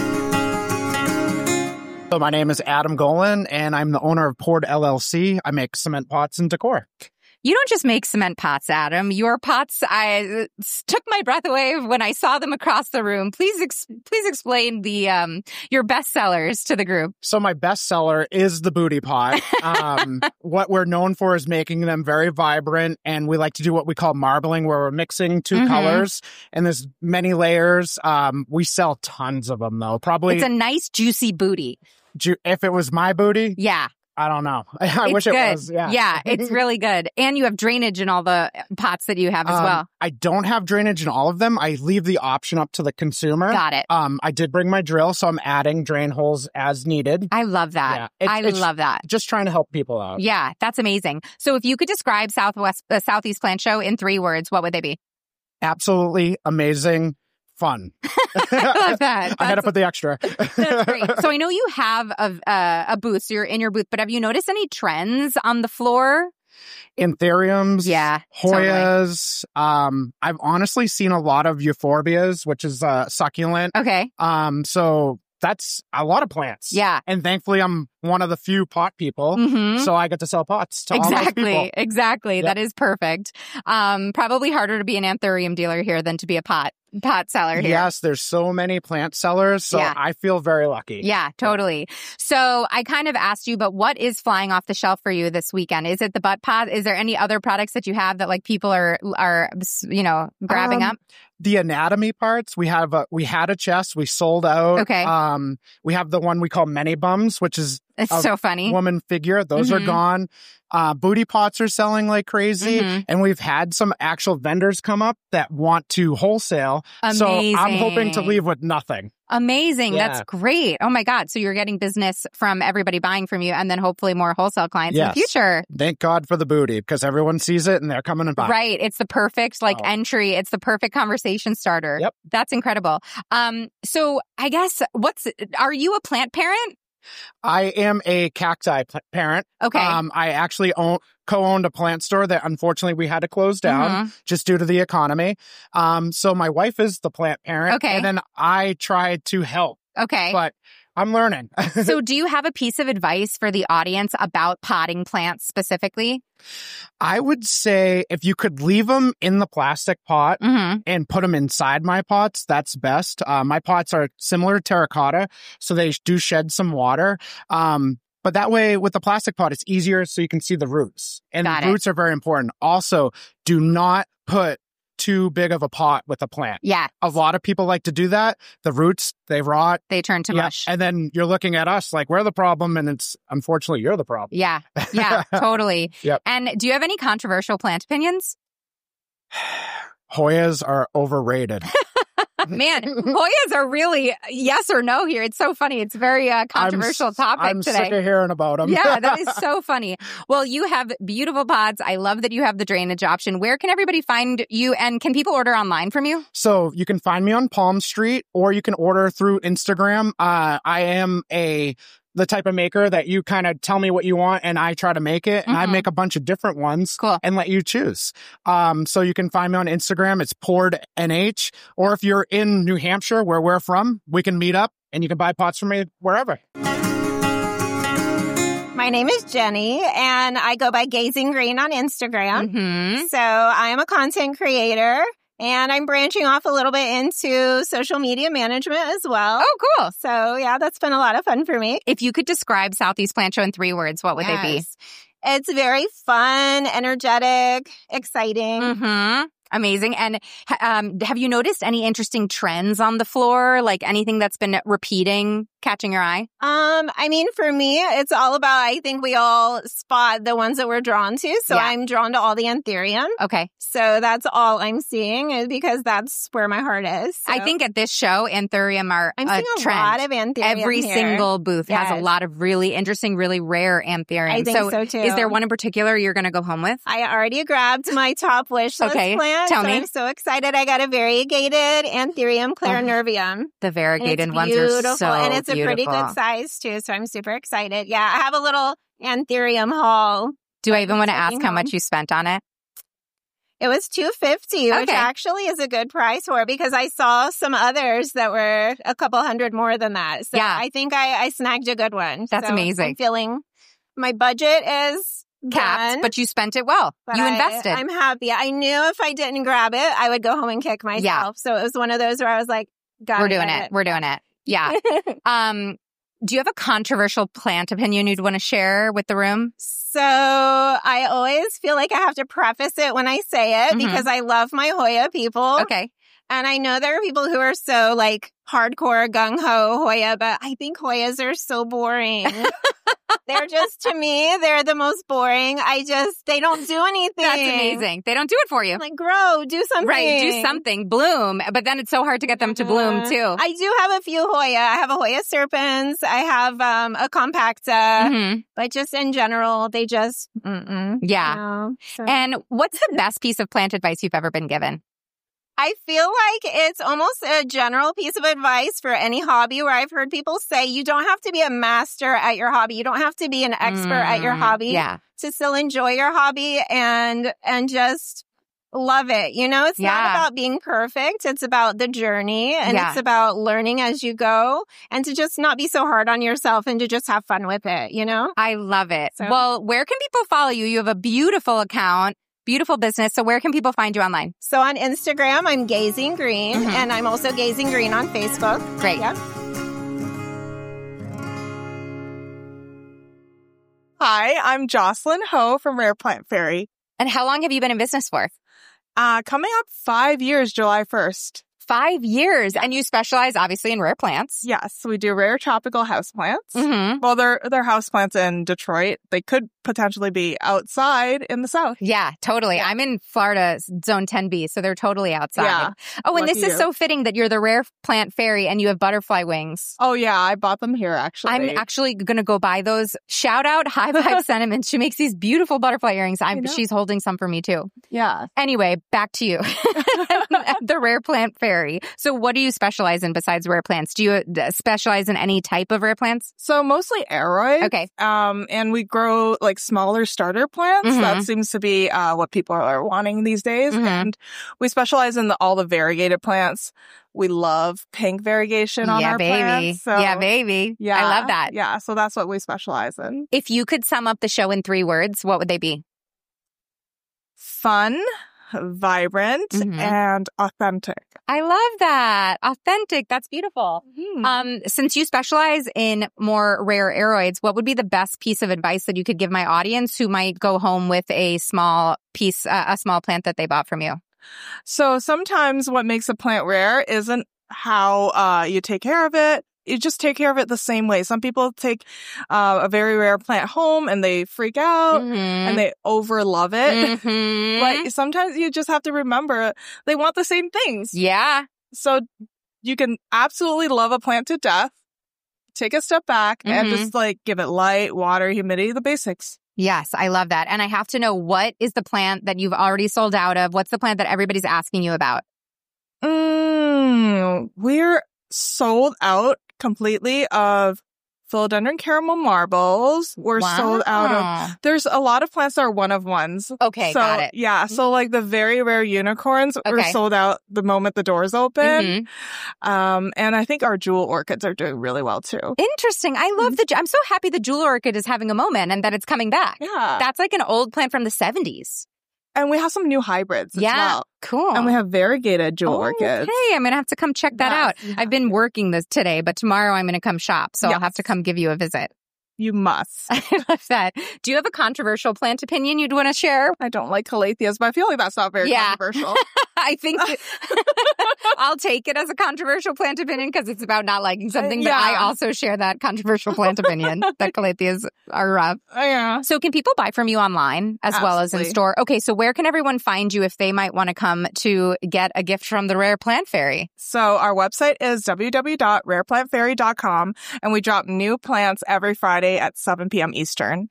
N: So my name is Adam Golan, and I'm the owner of Poured L L C. I make cement pots and decor.
A: You don't just make cement pots, Adam. Your pots, I took my breath away when I saw them across the room. Please, ex- please explain the um your best sellers to the group.
N: So my best seller is the booty pot. Um, what we're known for is making them very vibrant, and we like to do what we call marbling, where we're mixing two mm-hmm. colors, and there's many layers. Um, we sell tons of them, though. Probably
A: it's a nice juicy booty.
N: Ju- if it was my booty,
A: yeah.
N: I don't know. I
A: It's
N: wish
A: good.
N: it was. Yeah.
A: Yeah, it's really good. And you have drainage in all the pots that you have as
N: Um,
A: well.
N: I don't have drainage in all of them. I leave the option up to the consumer.
A: Got it.
N: Um, I did bring my drill, so I'm adding drain holes as needed.
A: I love that.
N: Yeah, it's-
A: I
N: it's
A: love that.
N: Just trying to help people out.
A: Yeah, that's amazing. So if you could describe Southwest uh, Southeast Plant Show in three words, what would they be?
N: Absolutely amazing fun.
A: I love that.
N: I had to
A: That's-
N: put the extra.
A: That's great. So I know you have a, uh, a booth, so you're in your booth, but have you noticed any trends on the floor?
N: Anthuriums,
A: Yeah,
N: Hoyas. Um, I've honestly seen a lot of euphorbias, which is uh, succulent.
A: Okay.
N: Um, so that's a lot of plants.
A: Yeah.
N: And thankfully, I'm one of the few pot people,
A: Mhm.
N: so I get to sell pots to all those
A: Exactly.
N: people.
A: Exactly.
N: Yep.
A: That is perfect. Um, probably harder to be an anthurium dealer here than to be a pot pot seller here.
N: Yes, there's so many plant sellers, so
A: Yeah.
N: I feel very lucky.
A: Yeah, totally. So I kind of asked you, but what is flying off the shelf for you this weekend? Is it the butt pot? Is there any other products that you have that like people are are you know grabbing
N: Um,
A: up?
N: The anatomy parts, we have a, we had a chest, we sold out.
A: Okay.
N: Um, we have the one we call many bums, which is
A: It's
N: a
A: so funny.
N: woman figure. Those
A: Mhm.
N: are gone. Uh, booty pots are selling like crazy.
A: Mhm.
N: And we've had some actual vendors come up that want to wholesale. So I'm hoping to
A: Amazing.
N: leave with nothing.
A: Amazing.
N: Yeah.
A: That's great. Oh my God. So you're getting business from everybody buying from you and then hopefully more wholesale clients in the
N: Yes.
A: future.
N: Thank God for the booty because everyone sees it and they're coming and buying.
A: Right. It's the perfect like
N: Oh.
A: entry. It's the perfect conversation starter.
N: Yep.
A: That's incredible. Um, so I guess what's, are you a plant parent?
N: I am a cacti pl- parent.
A: Okay.
N: Um, I actually own, co-owned a plant store that unfortunately we had to close down
A: Mhm.
N: just due to the economy. Um, so my wife is the plant parent.
A: Okay.
N: And then I try to help,
A: Okay.
N: but I'm learning.
A: So do you have a piece of advice for the audience about potting plants specifically?
N: I would say if you could leave them in the plastic pot
A: Mhm.
N: and put them inside my pots, that's best. Uh, my pots are similar to terracotta, so they do shed some water. Um, but that way with the plastic pot, it's easier so you can see the roots. And
A: Got
N: the
A: it.
N: roots are very important. Also, do not put too big of a pot with a plant.
A: Yeah.
N: A lot of people like to do that. The roots, they rot.
A: They turn to
N: Yeah,
A: mush.
N: and then you're looking at us like we're the problem, and it's unfortunately you're the problem.
A: Yeah. Yeah, totally.
N: Yep.
A: And do you have any controversial plant opinions?
N: Hoyas are overrated.
A: Man, Hoyas are really yes or no here. It's so funny. It's a very uh, controversial
N: I'm, s-
A: topic
N: I'm
A: today.
N: sick of hearing about them.
A: Yeah, that is so funny. Well, you have beautiful pods. I love that you have the drainage option. Where can everybody find you? And can people order online from you?
N: So you can find me on Palm Street, or you can order through Instagram. Uh, I am a the type of maker that you kind of tell me what you want and I try to make it, and I
A: Mhm.
N: make a bunch of different ones
A: Cool.
N: and let you choose. Um, so you can find me on Instagram. It's poured N H, or if you're in New Hampshire where we're from, we can meet up and you can buy pots from me wherever.
D: My name is Jenny, and I go by Gazing Green on Instagram.
A: Mm-hmm.
D: So I am a content creator, and I'm branching off a little bit into social media management as well.
A: Oh, cool.
D: So yeah, that's been a lot of fun for me.
A: If you could describe Southeast Plant Show in three words, what would they be?
D: Yes. It's very fun, energetic, exciting.
A: Mm-hmm. Amazing. And um, have you noticed any interesting trends on the floor? Like anything that's been repeating, catching your eye?
D: Um, I mean, for me, it's all about, I think we all spot the ones that we're drawn to. So
A: Yeah.
D: I'm drawn to all the anthurium.
A: Okay.
D: So that's all I'm seeing is because that's where my heart is. So
A: I think at this show, anthurium are
D: I'm
A: a
D: seeing a
A: trend.
D: lot of anthurium
A: Every
D: here.
A: single booth has a
D: Yes.
A: lot of really interesting, really rare anthurium.
D: I think so, too.
A: Is there one in particular you're going to go home with?
D: I already grabbed my top wish list
A: Okay,
D: plant.
A: tell
D: so
A: me.
D: I'm so excited. I got a variegated anthurium clarinervium.
A: The variegated
D: And it's
A: ones
D: beautiful,
A: are so
D: and it's a pretty
A: beautiful.
D: good size too. So I'm super excited. Yeah, I have a little anthurium haul.
A: Do I even want to ask
D: taking
A: how
D: home.
A: much you spent on it?
D: It was two fifty, which
A: Okay.
D: actually is a good price for it because I saw some others that were a couple hundred more than that. So
A: Yeah.
D: I think I, I snagged a good one.
A: That's
D: So
A: amazing.
D: I'm feeling my budget is
A: Capped,
D: done,
A: but you spent it well.
D: but
A: You
D: I-
A: invested.
D: I'm happy. I knew if I didn't grab it, I would go home and kick myself.
A: Yeah.
D: So it was one of those where I was like, gotta
A: We're doing
D: get
A: it. We're doing it. Yeah. um, do you have a controversial plant opinion you'd want to share with the room?
D: So I always feel like I have to preface it when I say it
A: Mhm.
D: because I love my Hoya people.
A: Okay.
D: And I know there are people who are so like hardcore gung ho Hoya, but I think Hoyas are so boring. They're just, to me, they're the most boring. I just, they don't do anything.
A: That's amazing. They don't do it for you.
D: I'm like, grow, do something.
A: Right, do something, bloom. But then it's so hard to get them to bloom too.
D: I do have a few Hoya. I have a Hoya serpens. I have um, a compacta.
A: Mm-hmm.
D: But just in general, they just, mm-mm,
A: yeah.
D: You know, so.
A: And what's the best piece of plant advice you've ever been given?
D: I feel like it's almost a general piece of advice for any hobby where I've heard people say you don't have to be a master at your hobby. You don't have to be an expert mm, at your hobby
A: yeah.
D: to still enjoy your hobby and and just love it. You know, it's
A: yeah.
D: not about being perfect. It's about the journey and
A: yeah.
D: it's about learning as you go and to just not be so hard on yourself and to just have fun with it, you know?
A: I love it.
D: So.
A: Well, where can people follow you? You have a beautiful account. Beautiful business. So where can people find you online?
D: So on Instagram, I'm Gazing Green, mm-hmm. and I'm also Gazing Green on Facebook.
A: Great.
D: Yep.
F: Hi, I'm Jocelyn Ho from Rare Plant Fairy.
A: And how long have you been in business for?
F: Uh, coming up five years, July first.
A: Five years. And you specialize obviously in rare plants.
F: Yes, we do rare tropical houseplants.
A: Mm-hmm.
F: Well, they're, they're houseplants in Detroit. They could potentially be outside in the South.
A: Yeah, totally. Yeah. I'm in Florida, Zone ten B, so they're totally outside.
F: Yeah.
A: Oh, and
F: Lucky
A: this is
F: you.
A: so fitting that you're the Rare Plant Fairy and you have butterfly wings.
F: Oh, yeah. I bought them here, actually.
A: I'm actually going to go buy those. Shout out High Vibe Sentiments. She makes these beautiful butterfly earrings. I'm, she's holding some for me, too.
F: Yeah.
A: Anyway, back to you. The Rare Plant Fairy. So what do you specialize in besides rare plants? Do you specialize in any type of rare plants?
F: So mostly aroids.
A: Okay.
F: Um, and we grow like smaller starter plants.
A: Mm-hmm.
F: That seems to be uh, what people are wanting these days.
A: Mm-hmm.
F: And we specialize in the, all the variegated plants. We love pink variegation on
A: yeah,
F: our
A: baby.
F: plants. So,
A: yeah, baby.
F: Yeah,
A: I love that.
F: Yeah, so that's what we specialize in.
A: If you could sum up the show in three words, what would they be?
F: Fun, vibrant,
A: mm-hmm.
F: and authentic.
A: I love that. Authentic. That's beautiful. Mm-hmm. Um, since you specialize in more rare aroids, what would be the best piece of advice that you could give my audience who might go home with a small piece, uh, a small plant that they bought from you?
F: So sometimes what makes a plant rare isn't how uh, you take care of it. You just take care of it the same way. Some people take uh, a very rare plant home and they freak out
A: mm-hmm.
F: and they over love it.
A: Mm-hmm.
F: But sometimes you just have to remember they want the same things.
A: Yeah.
F: So you can absolutely love a plant to death, take a step back mm-hmm. and just like give it light, water, humidity, the basics.
A: Yes, I love that. And I have to know, what is the plant that you've already sold out of? What's the plant that everybody's asking you about?
F: Mm, we're sold out completely of philodendron caramel marbles. We're
A: wow.
F: sold out of, there's a lot of plants that are one of ones.
A: Okay,
F: so,
A: got it.
F: Yeah, so like the very rare unicorns
A: okay.
F: were sold out the moment the doors open.
A: Mm-hmm.
F: Um, and I think our jewel orchids are doing really well too.
A: Interesting. I love the, I'm so happy the jewel orchid is having a moment and that it's coming back.
F: Yeah.
A: That's like an old plant from the seventies.
F: And we have some new hybrids as
A: yeah,
F: well.
A: Cool.
F: And we have variegated jewel
A: oh,
F: orchids.
A: Okay, I'm going to have to come check that
F: yes,
A: out.
F: yeah.
A: I've been working this today, but tomorrow I'm going to come shop. So
F: yes.
A: I'll have to come give you a visit.
F: You must.
A: I love that. Do you have a controversial plant opinion you'd want to share?
F: I don't like calatheas, but I feel like that's not very
A: yeah.
F: controversial.
A: I think that I'll take it as a controversial plant opinion because it's about not liking something, but
F: yeah.
A: I also share that controversial plant opinion that calatheas are rough.
F: Uh, yeah.
A: So can people buy from you online as
F: Absolutely.
A: well as in store? Okay, so where can everyone find you if they might want to come to get a gift from the Rare Plant Fairy?
F: So our website is w w w dot rare plant fairy dot com, and we drop new plants every Friday at seven p.m. Eastern.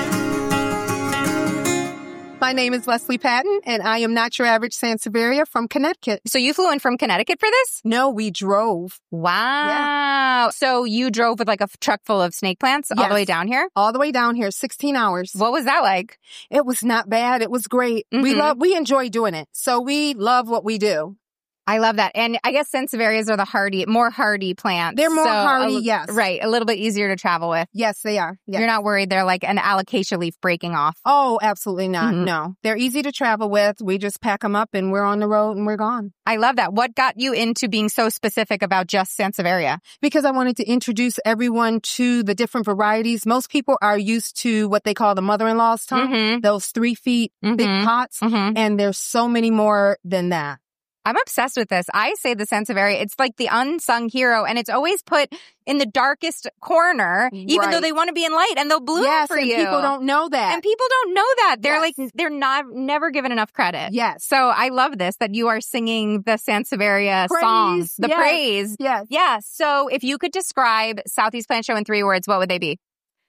O: My name is Leslie Patton, and I am not your average Sansevieria from Connecticut.
A: So you flew in from Connecticut for this?
O: No, we drove.
A: Wow.
O: Yeah.
A: So you drove with like a truck full of snake plants
O: yes.
A: all the way down here?
O: All the way down here, sixteen hours.
A: What was that like?
O: It was not bad. It was great. Mm-hmm. We love, we enjoy doing it. So we love what we do.
A: I love that. And I guess Sansevierias are the hardy, more hardy plants.
O: They're more
A: so
O: hardy,
A: a,
O: yes.
A: Right. A little bit easier to travel with.
O: Yes, they are. Yes.
A: You're not worried they're like an alocasia leaf breaking off.
O: Oh, absolutely not.
A: Mm-hmm.
O: No. They're easy to travel with. We just pack them up and we're on the road and we're gone.
A: I love that. What got you into being so specific about just Sansevieria?
O: Because I wanted to introduce everyone to the different varieties. Most people are used to what they call the mother-in-law's tongue,
A: mm-hmm.
O: those three feet
A: mm-hmm.
O: big pots.
A: Mm-hmm.
O: And there's so many more than that.
A: I'm obsessed with this. I say the Sansevieria, it's like the unsung hero, and it's always put in the darkest corner, even
O: Right.
A: though they want to be in light, and they'll bloom
O: Yes,
A: for
O: and
A: you.
O: people don't know that.
A: And people don't know that. They're
O: Yes.
A: like, they're not, never given enough credit.
O: Yes.
A: So I love this, that you are singing the Sansevieria
O: Praise.
A: song, the
O: Yes.
A: praise.
O: Yes.
A: Yeah. So if you could describe Southeast Plant Show in three words, what would they be?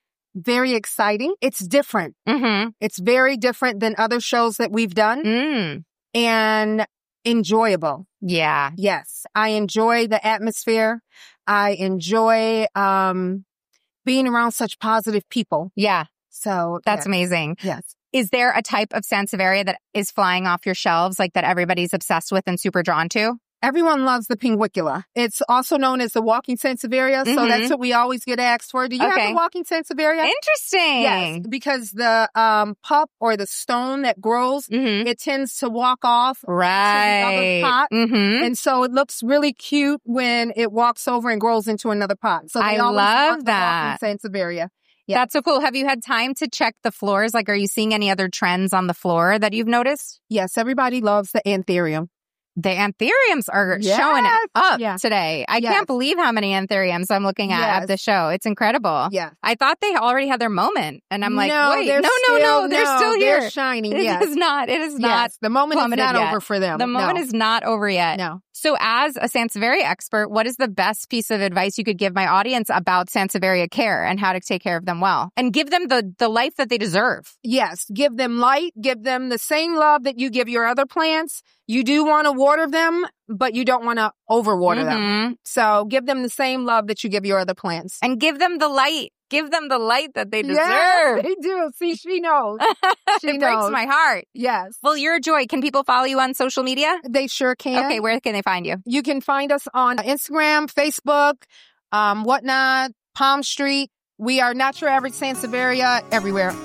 O: Very exciting. It's different.
A: Mm-hmm.
O: It's very different than other shows that we've done.
A: Mm.
O: And enjoyable.
A: Yeah.
O: Yes. I enjoy the atmosphere. I enjoy um being around such positive people.
A: Yeah.
O: So
A: That's
O: yes.
A: amazing.
O: Yes.
A: Is there a type of Sansevieria that is flying off your shelves, like that everybody's obsessed with and super drawn to?
O: Everyone loves the pinguicula. It's also known as the walking Sansevieria, so
A: Mhm.
O: that's what we always get asked for. Do you have
A: Okay.
O: the walking Sansevieria?
A: Interesting.
O: Yes, because the um pup or the stone that grows,
A: Mhm.
O: it tends to walk off
A: Right.
O: to the other pot.
A: Mm-hmm.
O: And so it looks really cute when it walks over and grows into another pot. So they
A: I
O: always
A: love
O: want the
A: that.
O: walking Sansevieria. Yeah.
A: That's so cool. Have you had time to check the floors? Like, are you seeing any other trends on the floor that you've noticed?
O: Yes, everybody loves the anthurium.
A: The anthuriums are
O: Yes.
A: showing up
O: Yeah.
A: today. I
O: Yes.
A: can't believe how many anthuriums I'm looking at
O: Yes.
A: at the show. It's incredible.
O: Yeah.
A: I thought they already had their moment. And I'm like,
O: no,
A: wait,
O: they're
A: no, no,
O: still,
A: no, they're still
O: They're
A: here.
O: shining.
A: It
O: Yes.
A: is not. It is not.
O: Yes. The moment is
A: plummeted
O: not
A: yet.
O: over for them.
A: The moment
O: No.
A: is not over yet.
O: No.
A: So as a Sansevieria expert, what is the best piece of advice you could give my audience about Sansevieria care and how to take care of them well and give them the, the life that they deserve?
O: Yes. Give them light. Give them the same love that you give your other plants. You do want to water them, but you don't want to overwater them.
A: Mhm.
O: So give them the same love that you give your other plants.
A: And give them the light. Give them the light that they deserve.
O: Yes, they do. See, she knows. She
A: it breaks
O: knows.
A: my heart.
O: Yes.
A: Well, you're a joy. Can people follow you on social media?
O: They sure can.
A: Okay, where can they find you?
O: You can find us on Instagram, Facebook, um, whatnot, Palm Street. We are Not Your Average Sansevieria everywhere.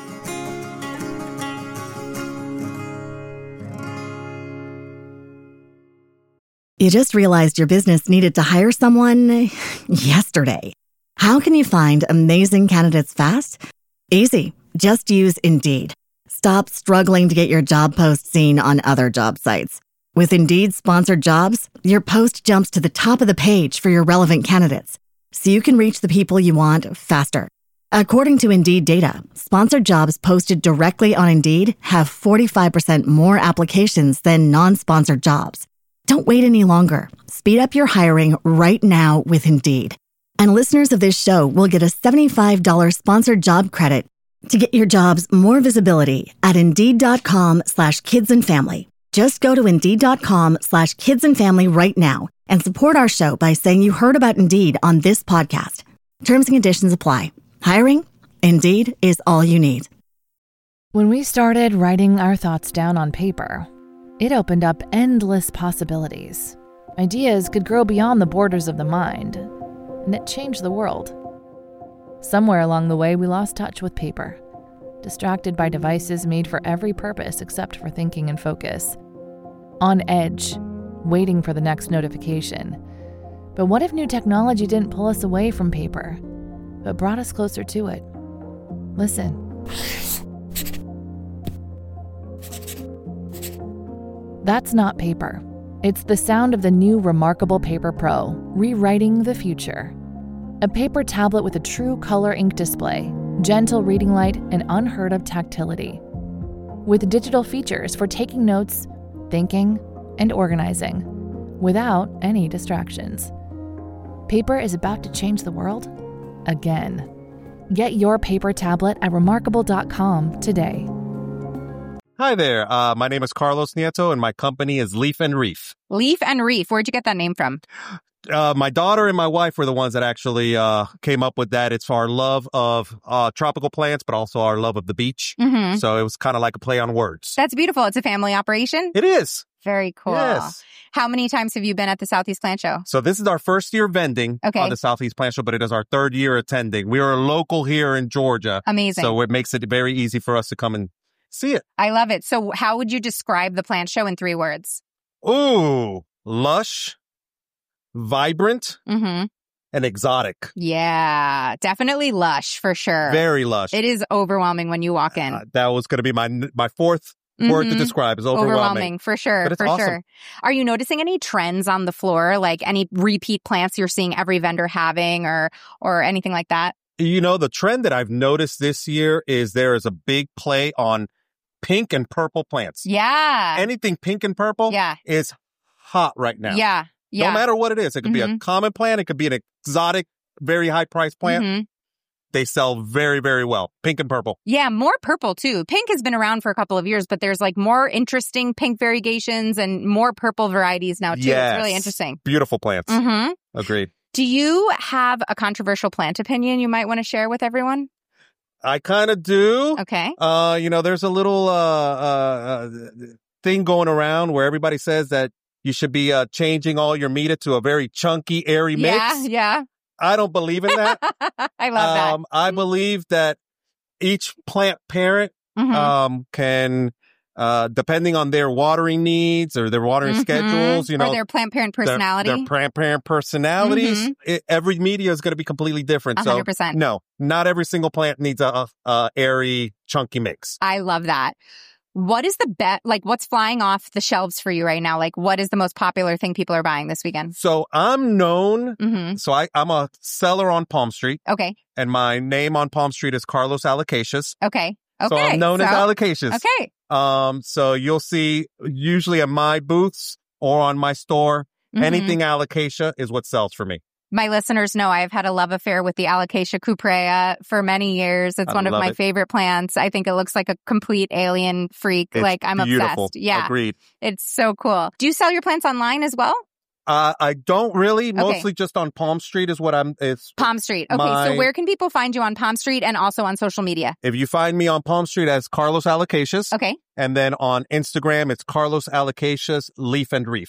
P: You just realized your business needed to hire someone yesterday. How can you find amazing candidates fast? Easy. Just use Indeed. Stop struggling to get your job post seen on other job sites. With Indeed sponsored jobs, your post jumps to the top of the page for your relevant candidates, so you can reach the people you want faster. According to Indeed data, sponsored jobs posted directly on Indeed have forty-five percent more applications than non-sponsored jobs. Don't wait any longer. Speed up your hiring right now with Indeed. And listeners of this show will get a seventy-five dollars sponsored job credit to get your jobs more visibility at Indeed.com slash kids and family. Just go to Indeed.com slash kids and family right now and support our show by saying you heard about Indeed on this podcast. Terms and conditions apply. Hiring? Indeed is all you need.
Q: When we started writing our thoughts down on paper, it opened up endless possibilities. Ideas could grow beyond the borders of the mind, and it changed the world. Somewhere along the way, we lost touch with paper, distracted by devices made for every purpose except for thinking and focus. On edge, waiting for the next notification. But what if new technology didn't pull us away from paper, but brought us closer to it? Listen. That's not paper. It's the sound of the new Remarkable Paper Pro, rewriting the future. A paper tablet with a true color ink display, gentle reading light, and unheard of tactility. With digital features for taking notes, thinking, and organizing, without any distractions. Paper is about to change the world again. Get your paper tablet at remarkable dot com today.
C: Hi there. Uh, my name is Carlos Nieto, and my company is Leaf and Reef.
A: Leaf and Reef. Where'd you get that name from?
C: Uh, my daughter and my wife were the ones that actually uh, came up with that. It's our love of uh, tropical plants, but also our love of the beach.
A: Mm-hmm.
C: So it was kind of like a play on words.
A: That's beautiful. It's a family operation?
C: It is.
A: Very cool.
C: Yes.
A: How many times have you been at the Southeast Plant Show?
C: So this is our first year vending
A: Okay.
C: on the Southeast Plant Show, but it is our third year attending. We are a local here in Georgia.
A: Amazing.
C: So it makes it very easy for us to come and see it.
A: I love it. So how would you describe the plant show in three words?
C: Ooh, lush, vibrant,
A: Mm-hmm.
C: and exotic.
A: Yeah, definitely lush for sure.
C: Very lush.
A: It is overwhelming when you walk in.
C: Uh, that was going to be my my fourth mm-hmm. word to
A: Mhm.
C: describe. It's overwhelming.
A: Overwhelming, for sure,
C: But it's
A: for
C: awesome.
A: sure. Are you noticing any trends on the floor, like any repeat plants you're seeing every vendor having or or anything like that?
C: You know, the trend that I've noticed this year is there is a big play on pink and purple plants.
A: Yeah.
C: Anything pink and purple
A: Yeah.
C: is hot right now.
A: Yeah. Yeah.
C: No matter what it is. It could be a
A: Mhm.
C: common plant. It could be an exotic, very high priced plant.
A: Mhm.
C: They sell very, very well. Pink and purple.
A: Yeah, more purple too. Pink has been around for a couple of years, but there's like more interesting pink variegations and more purple varieties now too.
C: Yes.
A: It's really interesting.
C: Beautiful plants.
A: hmm
C: Agreed.
A: Do you have a controversial plant opinion you might want to share with everyone?
C: I kind of do.
A: Okay.
C: Uh, you know, there's a little uh, uh, uh, thing going around where everybody says that you should be uh, changing all your meat to a very chunky, airy mix.
A: Yeah, yeah.
C: I don't believe in that.
A: I love that.
C: Um, I believe that each plant parent
A: Mhm.
C: um, can, uh, depending on their watering needs or their watering
A: Mhm.
C: schedules, you know,
A: or their plant parent
C: their-
A: personality.
C: their, plant parent personalities,
A: Mhm.
C: it, every media is going to be completely different.
A: one
C: So,
A: hundred percent.
C: no, not every single plant needs a, a, a airy, chunky mix.
A: I love that. What is the bet? Like, what's flying off the shelves for you right now? Like, what is the most popular thing people are buying this weekend?
C: So I'm known.
A: Mhm.
C: So I, I'm a seller on Palm Street,
A: Okay.
C: and my name on Palm Street is Carlos Alocasias.
A: Okay. Okay.
C: So I'm known as
A: So-
C: Alocasias.
A: Okay.
C: Um, so you'll see usually at my booths or on my store,
A: Mhm.
C: anything alocasia is what sells for me.
A: My listeners know I've had a love affair with the Alocasia cuprea for many years. It's
C: I
A: one of
C: love
A: my
C: it.
A: favorite plants. I think it looks like a complete alien freak.
C: It's
A: like I'm
C: beautiful.
A: obsessed. Yeah.
C: Agreed.
A: It's so cool. Do you sell your plants online as well?
C: Uh, I don't really,
A: Okay.
C: mostly just on Palm Street is what I'm, it's,
A: Palm Street. Okay.
C: My-
A: So where can people find you on Palm Street and also on social media?
C: if you find me on Palm Street as Carlos Alocasias.
A: Okay.
C: And then on Instagram, it's Carlos Alocasias Leaf and Reef.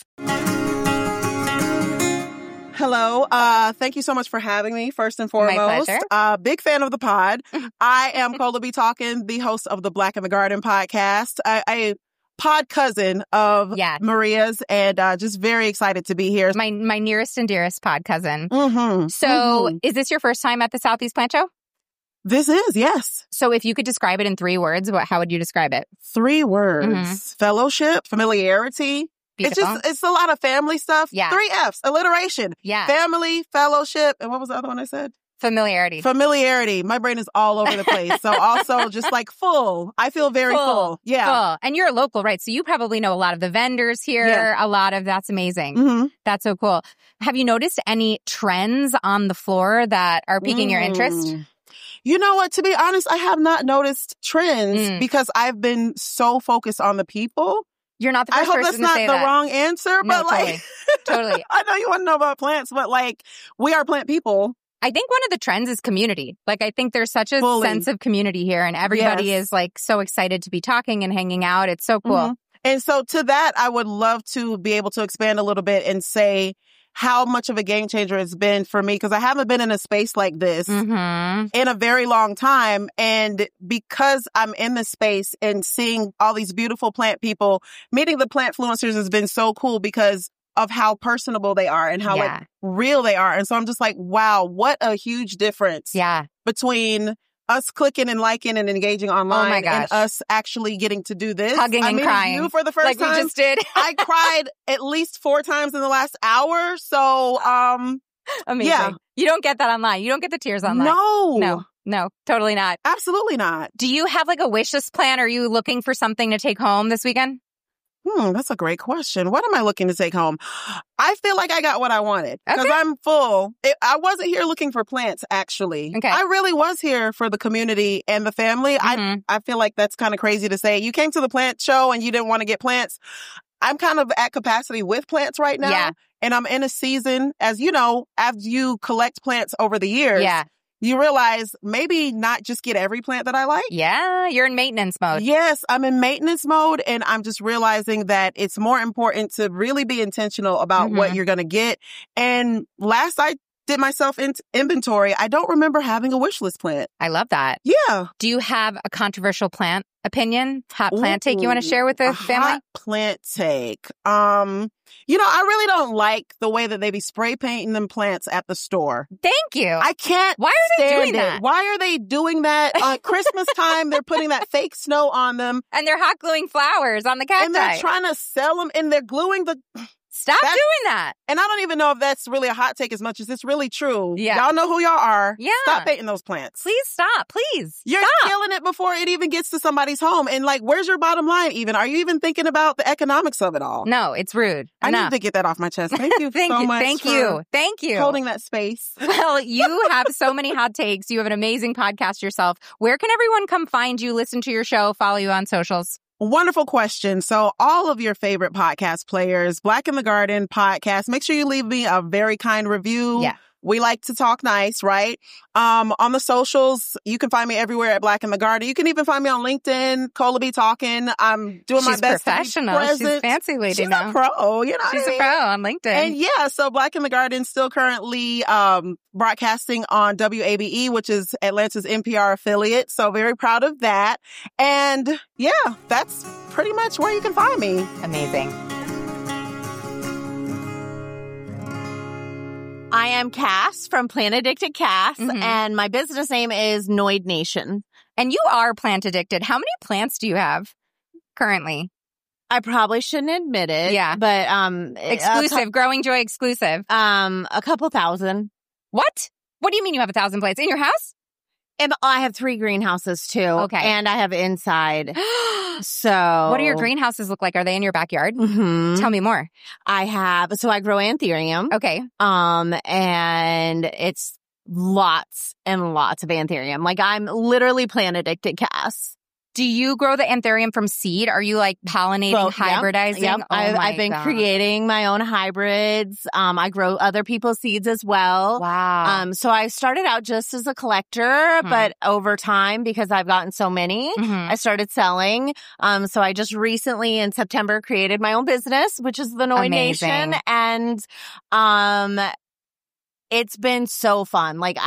R: Hello. Uh, thank you so much for having me, first and
A: My
R: foremost.
A: pleasure.
R: Uh, big fan of the pod. I am Cola B. Talkin, the host of the Black in the Garden podcast. I, I pod cousin of
A: Yeah.
R: Maria's, and uh, just very excited to be here.
A: My my nearest and dearest pod cousin.
R: Mm-hmm.
A: So
R: Mhm.
A: is this your first time at the Southeast Plant Show?
R: This is, yes.
A: So if you could describe it in three words, what how would you describe it?
R: Three words.
A: Mhm.
R: Fellowship, familiarity.
A: Beautiful.
R: It's just, it's a lot of family stuff.
A: Yeah.
R: Three F's, alliteration.
A: Yeah.
R: Family, fellowship, and what was the other one I said?
A: Familiarity.
R: Familiarity. My brain is all over the place. So also just like full. I feel very full. Yeah.
A: Full. And you're a local, right? So you probably know a lot of the vendors here,
R: Yeah.
A: a lot of that's amazing.
R: Mm-hmm.
A: That's so cool. Have you noticed any trends on the floor that are piquing your interest?
R: Mm. You know what? To be honest, I have not noticed trends
A: Mm.
R: because I've been so focused on the people.
A: You're not the
R: I
A: first
R: hope
A: person
R: that's
A: to
R: not
A: say
R: the
A: that.
R: wrong answer,
A: No,
R: but like,
A: Totally.
R: I know you want to know about plants, but like, we are plant people.
A: I think one of the trends is community. Like, I think there's such a
R: Fully.
A: sense of community here, and everybody
R: Yes.
A: is like so excited to be talking and hanging out. It's so cool.
R: Mhm. And so to that, I would love to be able to expand a little bit and say how much of a game changer it's been for me, because I haven't been in a space like this
A: Mm-hmm.
R: in a very long time. And because I'm in the space and seeing all these beautiful plant people, meeting the plant influencers has been so cool because of how personable they are and how
A: Yeah.
R: like real they are. And so I'm just like, wow, what a huge difference
A: Yeah.
R: between us clicking and liking and engaging online
A: Oh my
R: and
A: gosh.
R: us actually getting to do this.
A: Hugging
R: I
A: and
R: mean,
A: crying.
R: you for the first
A: Like we
R: time.
A: just did.
R: I cried at least four times in the last hour. So, um,
A: Amazing.
R: Yeah.
A: You don't get that online. You don't get the tears online.
R: no,
A: No, no, totally not.
R: absolutely not.
A: Do you have like a wish list plan? Are you looking for something to take home this weekend?
R: Hmm, that's a great question. What am I looking to take home? I feel like I got what I wanted because
A: Okay.
R: I'm full. It, I wasn't here looking for plants, actually.
A: Okay.
R: I really was here for the community and the family.
A: Mhm.
R: I I feel like that's kind of crazy to say. You came to the plant show and you didn't want to get plants. I'm kind of at capacity with plants right now.
A: Yeah.
R: And I'm in a season, as you know, as you collect plants over the years,
A: Yeah.
R: you realize maybe not just get every plant that I like.
A: Yeah. You're in maintenance mode.
R: Yes, I'm in maintenance mode, and I'm just realizing that it's more important to really be intentional about what
A: Mhm.
R: you're going to get. And last I did my self in- inventory, I don't remember having a wish list plant.
A: I love that.
R: Yeah.
A: Do you have a controversial plant opinion, hot plant take you want to share with the
R: a
A: family?
R: Hot plant take. Um, you know, I really don't like the way that they be spray painting them plants at the store.
A: Thank you.
R: I can't.
A: Why are they
R: stand
A: doing
R: it.
A: that?
R: Why are they doing that? Uh, Christmas time, they're putting that fake snow on them.
A: And they're hot gluing flowers on the cacti.
R: And they're trying to sell them and they're gluing the...
A: Stop
R: That's,
A: doing that.
R: And I don't even know if that's really a hot take as much as it's really true.
A: Yeah.
R: Y'all know who y'all are.
A: Yeah.
R: Stop painting those plants.
A: Please stop. Please.
R: You're
A: stop.
R: killing it before it even gets to somebody's home. And like, where's your bottom line even? Are you even thinking about the economics of it all?
A: No, it's rude.
R: I
A: Enough.
R: need to get that off my chest. Thank you
A: Thank
R: so
A: you.
R: much.
A: Thank
R: for
A: you. Thank you.
R: Holding that space.
A: Well, you have so many hot takes. You have an amazing podcast yourself. Where can everyone come find you, listen to your show, follow you on socials?
R: Wonderful question. So all of your favorite podcast players, Black in the Garden podcast, make sure you leave me a very kind review.
A: Yeah.
R: We like to talk nice, right? Um, on the socials, you can find me everywhere at Black in the Garden. You can even find me on LinkedIn, Cola B Talking. I'm doing
A: She's
R: my best
A: professional.
R: to be present.
A: She's fancy lady
R: She's
A: now.
R: a pro, you know.
A: She's
R: what I
A: a
R: mean?
A: pro on LinkedIn.
R: And yeah, so Black in the Garden still currently um, broadcasting on W A B E, which is Atlanta's N P R affiliate. So very proud of that. And yeah, that's pretty much where you can find me.
A: Amazing.
S: I am Cass from Plant Addicted Cass,
A: Mhm.
S: and my business name is Noid Nation.
A: And you are plant addicted. How many plants do you have currently?
S: I probably shouldn't admit it.
A: Yeah.
S: But um
A: Exclusive,
S: a cou-
A: Growing Joy exclusive.
S: um a couple thousand.
A: What? What do you mean you have a thousand plants in your house?
S: And I have three greenhouses too.
A: Okay.
S: And I have inside. So
A: What do your greenhouses look like? Are they in your backyard?
S: Mhm.
A: Tell me more.
S: I have so I grow anthurium.
A: Okay.
S: Um and it's lots and lots of anthurium. Like I'm literally plant addicted Cass.
A: Do you grow the anthurium from seed? Are you like pollinating,
S: Well, yep,
A: hybridizing?
S: Yep.
A: Oh
S: I've,
A: my
S: I've been
A: God.
S: creating my own hybrids. Um, I grow other people's seeds as well.
A: Wow.
S: Um, so I started out just as a collector, but over time, because I've gotten so many,
A: Mhm.
S: I started selling. Um, so I just recently in September created my own business, which is the Noid
A: Amazing.
S: Nation. And, um, it's been so fun. Like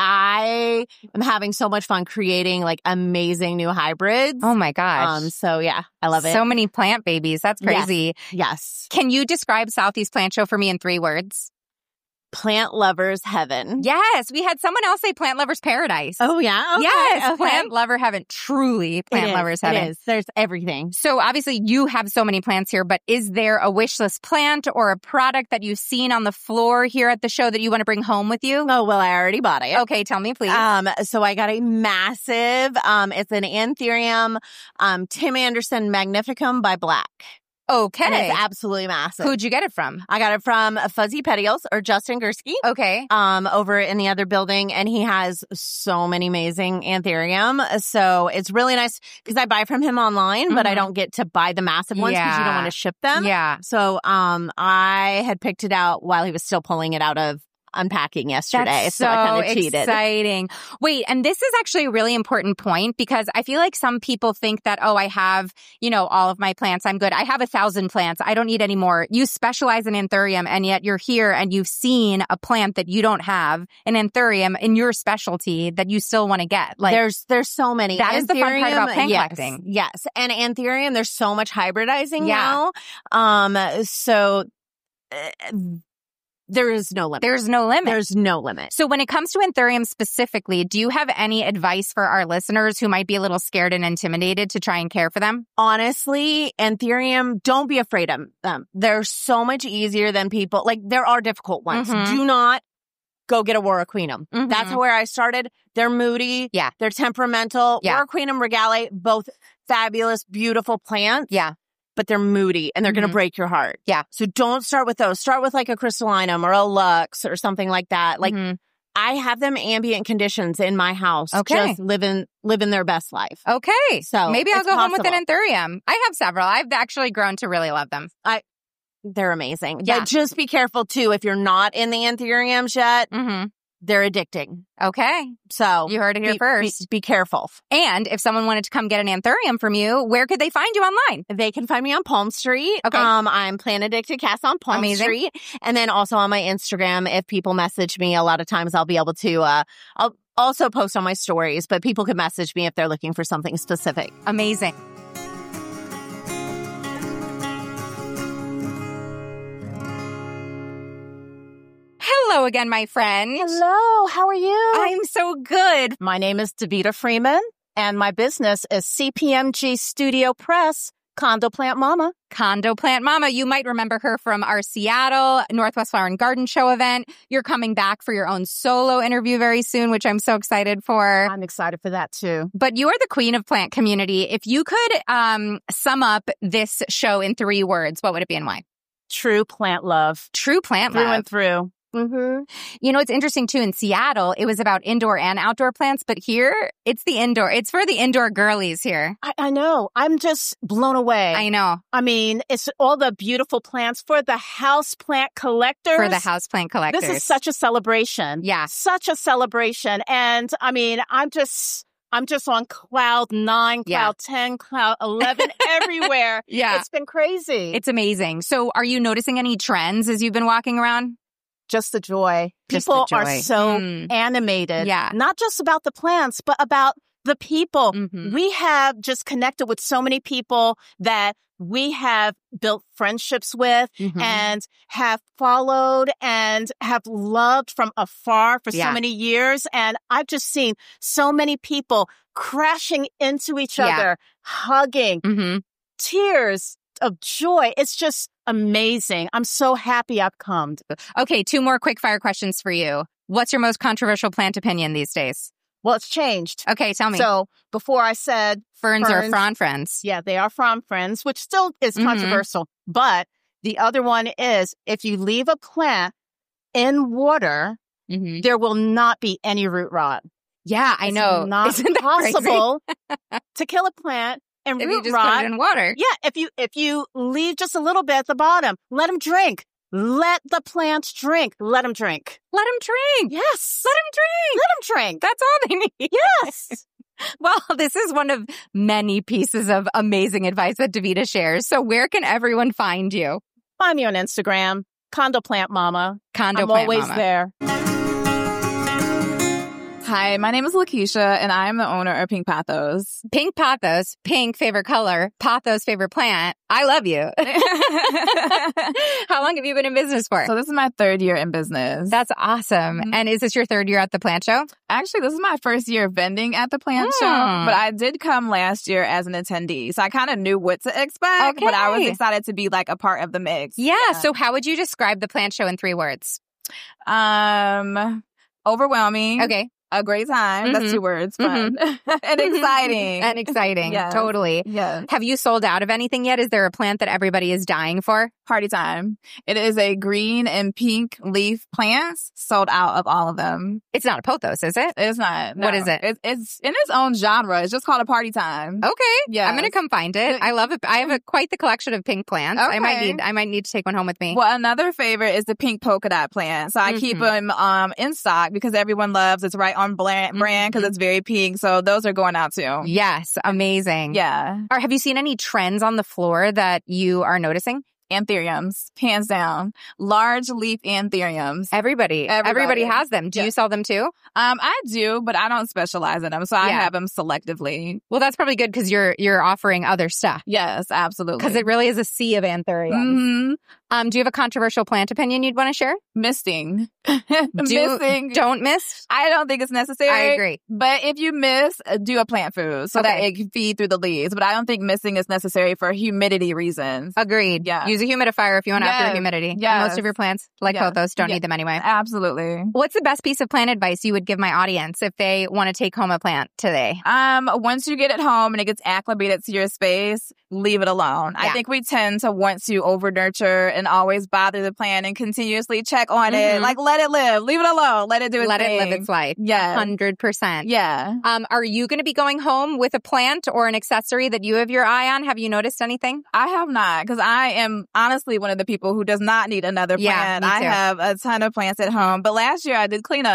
S: I am having so much fun creating like amazing new hybrids.
A: Oh my gosh.
S: Um, so yeah, I love it.
A: So many plant babies. That's
S: Yes.
A: crazy.
S: Yes.
A: Can you describe Southeast Plant Show for me in three words?
S: Plant lovers heaven.
A: Yes. We had someone else say plant lovers paradise.
S: Oh yeah. Okay.
A: yes.
S: Okay.
A: Plant lover heaven. Truly plant
S: It is,
A: lovers
S: it
A: heaven.
S: is. There's everything.
A: So obviously you have so many plants here, but is there a wish list plant or a product that you've seen on the floor here at the show that you want to bring home with you?
S: Oh well, I already bought it.
A: Okay, tell me please.
S: Um, so I got a massive. Um, it's an anthurium, um, Tim Anderson Magnificum by Black.
A: Okay.
S: And it's absolutely massive.
A: Who'd you get it from?
S: I got it from Fuzzy Petioles or Justin Gursky.
A: Okay.
S: Um, over in the other building, and he has so many amazing anthurium. So it's really nice because I buy from him online, but I
A: Mhm.
S: don't get to buy the massive ones because you don't
A: Yeah.
S: want to ship them.
A: Yeah.
S: So um, I had picked it out while he was still pulling it out of unpacking yesterday.
A: That's
S: so,
A: so
S: I kind of cheated.
A: exciting. Wait, and this is actually a really important point because I feel like some people think that, oh, I have, you know, all of my plants. I'm good. I have a thousand plants. I don't need any more. You specialize in anthurium and yet you're here and you've seen a plant that you don't have, an anthurium in your specialty that you still want to get. Like
S: there's there's so many.
A: That is the fun part about
S: Anthurium,
A: plant
S: yes,
A: collecting.
S: Yes. And anthurium, there's so much hybridizing
A: Yeah.
S: now. Um, so uh, there is no limit.
A: There's no limit.
S: There's no limit.
A: So when it comes to anthurium specifically, do you have any advice for our listeners who might be a little scared and intimidated to try and care for them?
S: Honestly, anthurium, don't be afraid of them. They're so much easier than people. Like, there are difficult ones.
A: Mhm.
S: Do not go get a Warraqueenum.
A: Mhm.
S: That's where I started. They're moody.
A: Yeah.
S: They're temperamental.
A: Yeah.
S: Warraqueenum regale, both fabulous, beautiful plants.
A: Yeah.
S: But they're moody and they're going
A: Mhm.
S: to break your heart.
A: Yeah.
S: So don't start with those. Start with like a crystallinum or a Lux or something like that. Like,
A: Mhm.
S: I have them ambient conditions in my house.
A: Okay.
S: Just living, living their best life.
A: Okay.
S: So
A: maybe I'll
S: it's
A: go home with an
S: possible.
A: anthurium. I have several. I've actually grown to really love them.
S: I, they're amazing.
A: Yeah.
S: But just be careful too. If you're not in the anthuriums yet,
A: Mm-hmm.
S: they're addicting.
A: Okay.
S: So
A: you heard it here
S: be,
A: first.
S: Be, be careful.
A: And if someone wanted to come get an anthurium from you, where could they find you online?
S: They can find me on Palm Street.
A: Okay.
S: Um, I'm Plant Addicted Cass on Palm
A: Amazing.
S: Street. And then also on my Instagram, if people message me, a lot of times I'll be able to, uh, I'll also post on my stories, but people can message me if they're looking for something specific.
A: Amazing. Hello again, my friend.
T: Hello, how are you?
A: I'm so good.
T: My name is Davita Freeman, and my business is C P M G Studio Press, Condo Plant Mama.
A: Condo Plant Mama. You might remember her from our Seattle Northwest Flower and Garden Show event. You're coming back for your own solo interview very soon, which I'm so excited for.
T: I'm excited for that too.
A: But you are the queen of plant community. If you could um, sum up this show in three words, what would it be and why?
T: True plant love.
A: True plant
T: through
A: love.
T: and through.
A: Mm-hmm. You know, it's interesting too. In Seattle, it was about indoor and outdoor plants, but here it's the indoor. It's for the indoor girlies here.
T: I, I know. I'm just blown away.
A: I know.
T: I mean, it's all the beautiful plants for the house plant collectors.
A: For the house plant collectors.
T: This is such a celebration.
A: Yeah.
T: Such a celebration. And I mean, I'm just... I'm just on cloud nine, cloud
A: Yeah.
T: ten, cloud eleven, everywhere.
A: Yeah.
T: It's been crazy.
A: It's amazing. So are you noticing any trends as you've been walking around?
T: Just the joy.
A: Just
T: People
A: the joy.
T: are so
A: Mm.
T: animated.
A: Yeah.
T: Not just about the plants, but about the people.
A: Mhm.
T: We have just connected with so many people that we have built friendships with
A: Mhm.
T: and have followed and have loved from afar for
A: Yeah.
T: so many years. And I've just seen so many people crashing into each
A: Yeah.
T: other, hugging,
A: Mm-hmm.
T: tears of joy. It's just amazing. I'm so happy I've come.
A: Okay, two more quick fire questions for you. What's your most controversial plant opinion these days?
T: Well, it's changed.
A: Okay, tell me.
T: So before I said
A: ferns,
T: ferns
A: are frond friends.
T: Yeah, they are from friends, which still is
A: Mhm.
T: controversial. But the other one is if you leave a plant in water,
A: Mhm.
T: there will not be any root rot.
A: Yeah, I
T: It's
A: know.
T: not
A: Isn't that crazy?
T: possible to kill a plant and
A: If
T: root
A: you just
T: rot
A: put it in water.
T: Yeah, if you if you leave just a little bit at the bottom, let them drink. Let the plants drink. Let them drink.
A: Let them drink.
T: Yes.
A: Let them drink.
T: Let them drink.
A: That's all they need.
T: Yes.
A: Well, this is one of many pieces of amazing advice that Davita shares. So where can everyone find you?
T: Find me on Instagram, Condo Plant Mama.
A: Condo
T: I'm
A: Plant
T: always
A: Mama.
T: there.
I: Hi, my name is Lakeisha, and I am the owner of Pink Pathos.
A: Pink Pathos, pink favorite color, Pathos favorite plant. I love you. How long have you been in business for?
I: So this is my third year in business.
A: That's awesome.
I: Mhm.
A: And is this your third year at the plant show?
I: Actually, this is my first year vending at the plant
A: Hmm.
I: show, but I did come last year as an attendee. So I kind of knew what to expect, but I was
A: Okay.
I: excited to be like a part of the mix.
A: Yeah. So how would you describe the plant show in three words?
I: Um, overwhelming.
A: Okay.
I: A great time.
A: Mhm.
I: That's two words. Fun. and exciting.
A: And exciting.
I: Yes.
A: Totally.
I: Yes.
A: Have you sold out of anything yet? Is there a plant that everybody is dying for?
I: Party time. It is a green and pink leaf plants. Sold out of all of them.
A: It's not a pothos, is it?
I: It's not.
A: What
I: no.
A: is it?
I: It's, it's in its own genre. It's just called a party time.
A: Okay.
I: Yeah.
A: I'm gonna come find it. I love it. I have a, quite the collection of pink plants. I might
I: Okay.
A: need I might need to take one home with me.
I: Well, another favorite is the pink polka dot plant. So I keep
A: Mhm.
I: them um, in stock because everyone loves it's right on brand brand because it's very pink. So those are going out too.
A: Yes, amazing.
I: Yeah.
A: Or have you seen any trends on the floor that you are noticing?
I: Anthuriums, hands down. Large leaf anthuriums.
A: Everybody, everybody,
I: Everybody.
A: has them. Do you sell them too?
I: Um, I do, but I don't specialize in them. So I
A: Yeah.
I: have them selectively.
A: Well, that's probably good because you're you're offering other stuff.
I: Yes, absolutely.
A: Because it really is a sea of anthuriums.
I: Mhm.
A: Um, do you have a controversial plant opinion you'd want to share?
I: Misting.
A: Do,
I: Missing.
A: Don't miss.
I: I don't think it's necessary.
A: I agree.
I: But if you miss, uh, do a plant food so that
A: Okay.
I: it can feed through the leaves. But I don't think missing is necessary for humidity reasons.
A: Agreed.
I: Yeah.
A: Use a humidifier if you want
I: Yes.
A: outdoor humidity. And
I: Yes.
A: most of your plants, like
I: Yeah.
A: pothos, don't
I: Yeah.
A: need them anyway.
I: Absolutely.
A: What's the best piece of plant advice you would give my audience if they want to take home a plant today?
I: Um, once you get it home and it gets acclimated to your space, leave it alone. I
A: Yeah.
I: think we tend to want to over nurture and always bother the plant and continuously check on it.
A: Mhm.
I: Like, let it live. Leave it alone. Let it do its
A: Let
I: thing.
A: it live its life.
I: Yeah.
A: one hundred percent.
I: Yeah.
A: Um, are you going to be going home with a plant or an accessory that you have your eye on? Have you noticed anything?
I: I have not, because I am honestly one of the people who does not need another
A: Yeah,
I: plant.
A: me
I: I
A: too.
I: have a ton of plants at home. But last year I did clean up.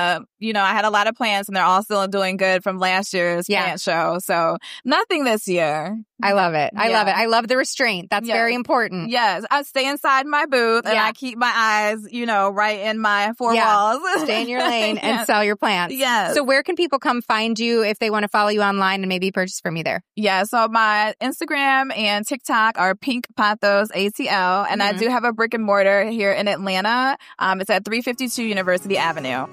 I: you know, I had a lot of plants and they're all still doing good from last year's
A: Yeah.
I: plant show. So nothing this year.
A: I love it. I
I: Yeah.
A: love it. I love the restraint. That's
I: Yes.
A: very important.
I: Yes. I stay inside my booth and
A: Yeah.
I: I keep my eyes, you know, right in my four
A: Yeah.
I: walls.
A: Stay in your lane and
I: Yes.
A: sell your plants.
I: Yes.
A: So where can people come find you if they want to follow you online and maybe purchase from you there?
I: Yeah, so my Instagram and TikTok are Pink Pathos A T L, and I
A: Mhm.
I: do have a brick and mortar here in Atlanta. Um, it's at three fifty-two University Avenue.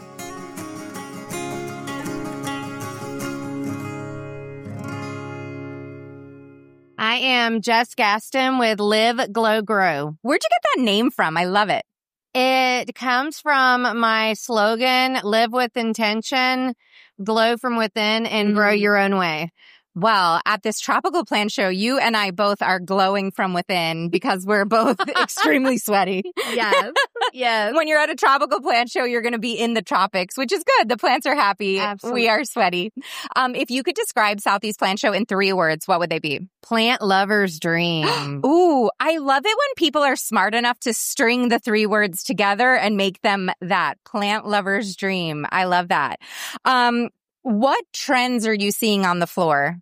S: I am Jess Gaston with Live, Glow, Grow.
A: Where'd you get that name from? I love it.
S: It comes from my slogan, live with intention, glow from within, and grow your own way.
A: Well, at this tropical plant show, you and I both are glowing from within because we're both extremely sweaty.
S: Yes. Yes.
A: When you're at a tropical plant show, you're going to be in the tropics, which is good. The plants are happy.
S: Absolutely.
A: We are sweaty. Um, if you could describe Southeast Plant Show in three words, what would they be?
S: Plant lover's dream.
A: Ooh, I love it when people are smart enough to string the three words together and make them that. Plant lover's dream. I love that. Um, What trends are you seeing on the floor?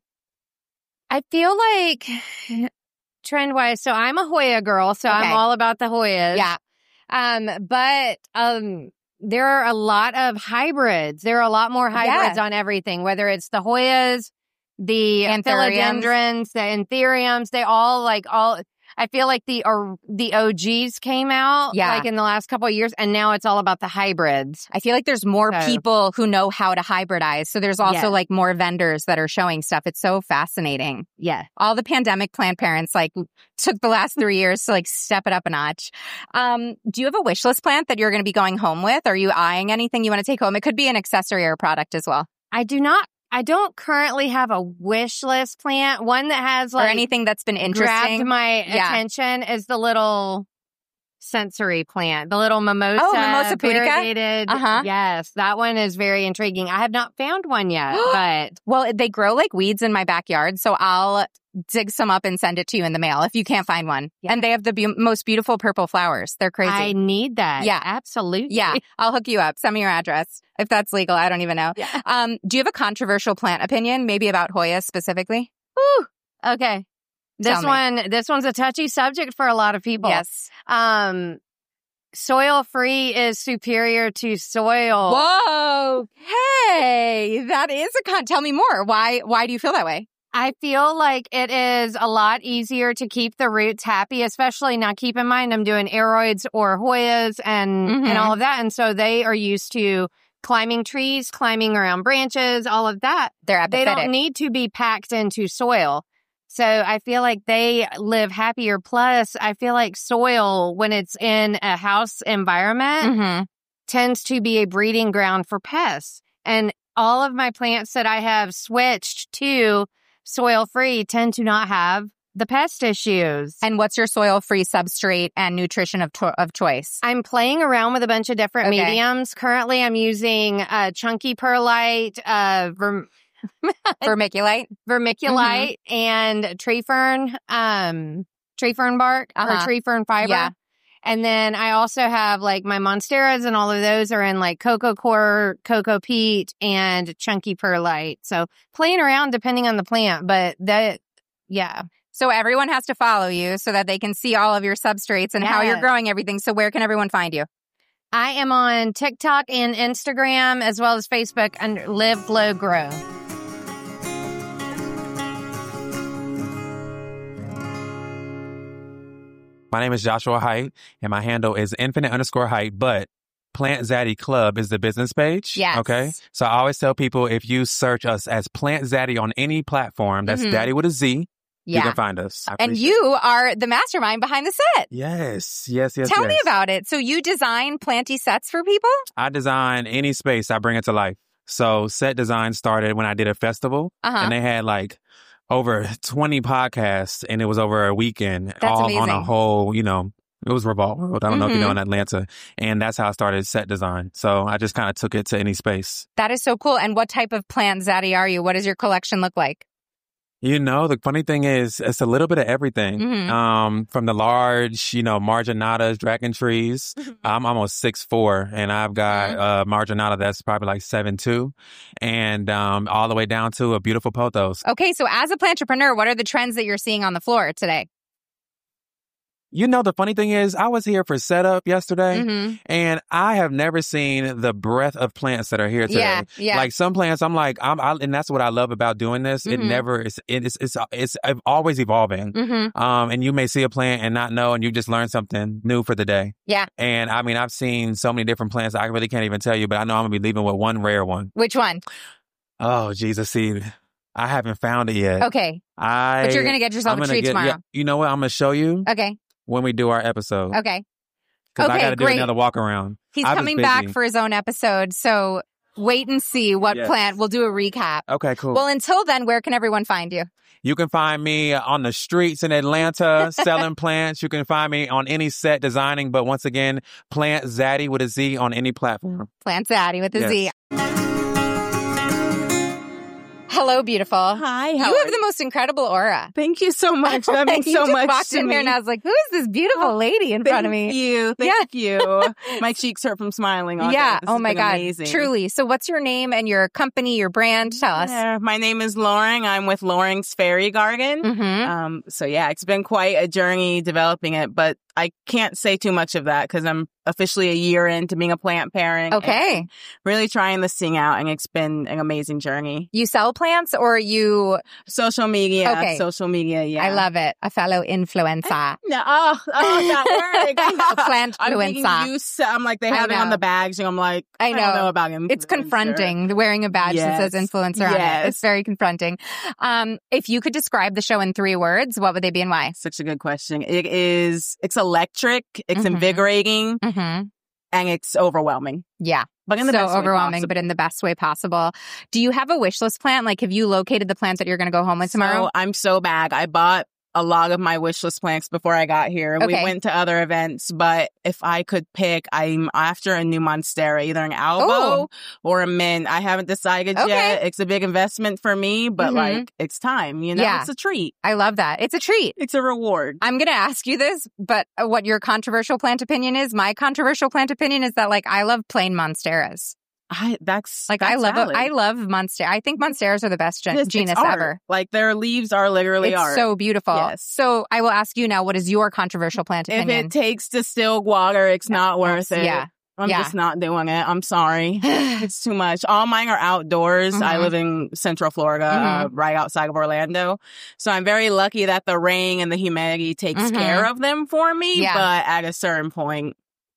S: I feel like trend wise, so I'm a Hoya girl, so
A: Okay.
S: I'm all about the Hoyas.
A: Yeah.
S: Um, but um, there are a lot of hybrids. There are a lot more hybrids
A: Yeah.
S: on everything, whether it's the Hoyas, the
A: Anthuriums.
S: philodendrons, the anthuriums. They all like all. I feel like the or, the O Gs came out
A: Yeah.
S: like in the last couple of years, and now it's all about the hybrids.
A: I feel like there's more
S: So-
A: people who know how to hybridize. So there's also
S: Yeah.
A: like more vendors that are showing stuff. It's so fascinating.
S: Yeah.
A: All the pandemic plant parents like took the last three years to like step it up a notch. Um, do you have a wish list plant that you're going to be going home with? Are you eyeing anything you want to take home? It could be an accessory or a product as well.
S: I do not. I don't currently have a wish list plant. One that has
A: Or
S: like
A: anything that's been interesting.
S: grabbed my
A: Yeah.
S: attention is the little sensory plant, the little mimosa,
A: Oh, Mimosa pudica?
S: variegated.
A: Uh-huh.
S: Yes, that one is very intriguing. I have not found one yet, but
A: Well, they grow like weeds in my backyard, so I'll dig some up and send it to you in the mail if you can't find one. And they have the be- most beautiful purple flowers. They're crazy.
S: I need that.
A: Yeah.
S: Absolutely.
A: Yeah, I'll hook you up. Send me your address if that's legal. I don't even know.
S: Yeah.
A: Um, do you have a controversial plant opinion, maybe about Hoya specifically?
S: Whew. Okay. This
A: Tell me.
S: one, this one's a touchy subject for a lot of people.
A: Yes.
S: Um, soil free is superior to soil.
A: Whoa. Hey, that is a con. Tell me more. Why? Why do you feel that way?
S: I feel like it is a lot easier to keep the roots happy, especially now keep in mind I'm doing aeroids or Hoyas and,
A: Mhm.
S: and all of that. And so they are used to climbing trees, climbing around branches, all of that.
A: They're
S: They
A: apathetic.
S: don't need to be packed into soil. So I feel like they live happier. Plus, I feel like soil, when it's in a house environment,
A: Mhm.
S: tends to be a breeding ground for pests. And all of my plants that I have switched to soil free tend to not have the pest issues.
A: And what's your soil-free substrate and nutrition of to- of choice?
S: I'm playing around with a bunch of different
A: Okay.
S: mediums. Currently, I'm using uh, chunky perlite, uh, verm-
A: Vermiculite.
S: vermiculite, and tree fern, um, tree fern bark
A: Uh-huh.
S: or tree fern fiber.
A: Yeah.
S: And then I also have like my monsteras, and all of those are in like cocoa core, cocoa peat, and chunky perlite. So playing around depending on the plant, but that, yeah.
A: So everyone has to follow you so that they can see all of your substrates and how you're
S: Yes.
A: growing everything. So where can everyone find you?
S: I am on TikTok and Instagram as well as Facebook under Live, Glow, Grow.
U: My name is Joshua Height, and my handle is infinite underscore height, but Plant Zaddy Club is the business page.
A: Yes.
U: Okay. So I always tell people, if you search us as Plant Zaddy on any platform, that's
A: Mhm.
U: Daddy with a Z,
A: Yeah.
U: you can find us. I
A: And
U: appreciate
A: you are the mastermind behind the set.
U: it. Yes, yes, yes.
A: Tell
U: yes.
A: me about it. So you design planty sets for people?
U: I design any space, I bring it to life. So set design started when I did a festival,
A: Uh-huh.
U: and they had like over twenty podcasts, and it was over a weekend,
A: That's
U: all on a
A: amazing.
U: whole, you know, it was Revolt World. I don't know if you know
A: Mhm.
U: in Atlanta. And that's how I started set design. So I just kind of took it to any space.
A: That is so cool. And what type of plant zaddy are you? What does your collection look like?
U: You know, the funny thing is, it's a little bit of everything.
A: Mhm.
U: Um, from the large, you know, marginatas, dragon trees. I'm almost six foot four, and I've got uh marginata that's probably like seven two, and um, all the way down to a beautiful pothos.
A: Okay, so as a plantrepreneur, what are the trends that you're seeing on the floor today?
U: You know, the funny thing is, I was here for setup yesterday,
A: Mhm.
U: and I have never seen the breadth of plants that are here today.
A: Yeah, yeah.
U: Like some plants, I'm like, I'm, I, and that's what I love about doing this. It
A: Mhm.
U: never is. It, it's it's it's always evolving.
A: Mhm.
U: Um, and you may see a plant and not know, and you just learn something new for the day.
A: Yeah.
U: And I mean, I've seen so many different plants. I really can't even tell you, but I know I'm gonna be leaving with one rare one.
A: Which one?
U: Oh, Jesus, see, I haven't found it yet.
A: Okay.
U: I.
A: But you're gonna get yourself
U: I'm
A: a
U: gonna
A: treat
U: get-
A: tomorrow.
U: yeah, you know what? I'm gonna show you.
A: Okay.
U: When we do our episode.
A: Okay.
U: Because I
A: Okay,
U: got to do
A: great.
U: another walk around.
A: He's
U: I was
A: coming back
U: busy.
A: for his own episode, so wait and see what
U: Yes.
A: plant. We'll do a recap.
U: Okay, cool.
A: Well, until then, where can everyone find you?
U: You can find me on the streets in Atlanta selling plants. You can find me on any set designing. But once again, Plant Zaddy with a Z on any platform.
A: Plant Zaddy with a
U: Yes.
A: Z. Hello, beautiful.
R: Hi.
A: You
R: how
A: have
R: are
A: the most incredible aura.
R: Thank you so much. That means
A: you
R: so
A: just
R: much
A: walked
R: to
A: in
R: me.
A: here and I was like, who is this beautiful lady in front of me?
R: Thank you. Thank you. My cheeks hurt from smiling all
A: Yeah.
R: day. This
A: Oh
R: has
A: my
R: been
A: God.
R: amazing.
A: Truly. So what's your name and your company, your brand? Tell us.
R: Yeah, my name is Lauren. I'm with Lauren's Fairy Garden.
A: Mm-hmm.
R: Um, so yeah, it's been quite a journey developing it, but I can't say too much of that because I'm officially a year into being a plant parent.
A: Okay.
R: and really trying this thing out, and it's been an amazing journey.
A: You sell plants or you...
R: Social media.
A: Okay.
R: Social media, yeah.
A: I love it. A fellow influencer.
R: No, oh, oh, that word.
A: Plant
R: I'm thinking
A: influencer.
R: you s- I'm like, they
A: I
R: have it on
A: know.
R: the bags, and I'm like,
A: I
R: I,
A: know.
R: don't know about him.
A: It's confronting, wearing a badge that says
R: Yes.
A: influencer on it.
R: Yes.
A: It's very confronting. Um, if you could describe the show in three words, what would they be and why?
R: Such a good question. It is, it's electric, it's
A: Mhm.
R: invigorating,
A: Mm-hmm.
R: and it's overwhelming.
A: Yeah.
R: But in the
A: so
R: best way
A: overwhelming,
R: possible.
A: but in the best way possible. Do you have a wish list plant? Like, have you located the plant that you're going to go home with tomorrow?
R: So I'm so bad. I bought a lot of my wish list plants before I got here. We
A: Okay.
R: went to other events, but if I could pick, I'm after a new Monstera, either an Albo
A: Ooh.
R: or a Mint. I haven't decided
A: Okay.
R: yet. It's a big investment for me, but
A: Mhm.
R: like, it's time, you know?
A: Yeah.
R: It's a treat.
A: I love that. It's a treat.
R: It's a reward.
A: I'm going to ask you this, but what your controversial plant opinion is, my controversial plant opinion is that, like, I love plain Monsteras.
R: I, that's
A: Like, I
R: that's
A: love
R: valid.
A: I love Monstera. I think Monsteras are the best gen-
R: Yes, it's
A: genus
R: art.
A: ever.
R: Like, their leaves are literally
A: It's
R: art.
A: so beautiful.
R: Yes.
A: So I will ask you now, what is your controversial plant
R: If
A: opinion?
R: it takes distilled water, it's not worth it.
A: Yeah.
R: I'm
A: Yeah.
R: just not doing it. I'm sorry. It's too much. All mine are outdoors. I
A: Mhm.
R: live in Central Florida, uh,
A: Mhm.
R: right outside of Orlando. So I'm very lucky that the rain and the humidity takes
A: Mhm.
R: care of them for me.
A: Yeah.
R: But at a certain point,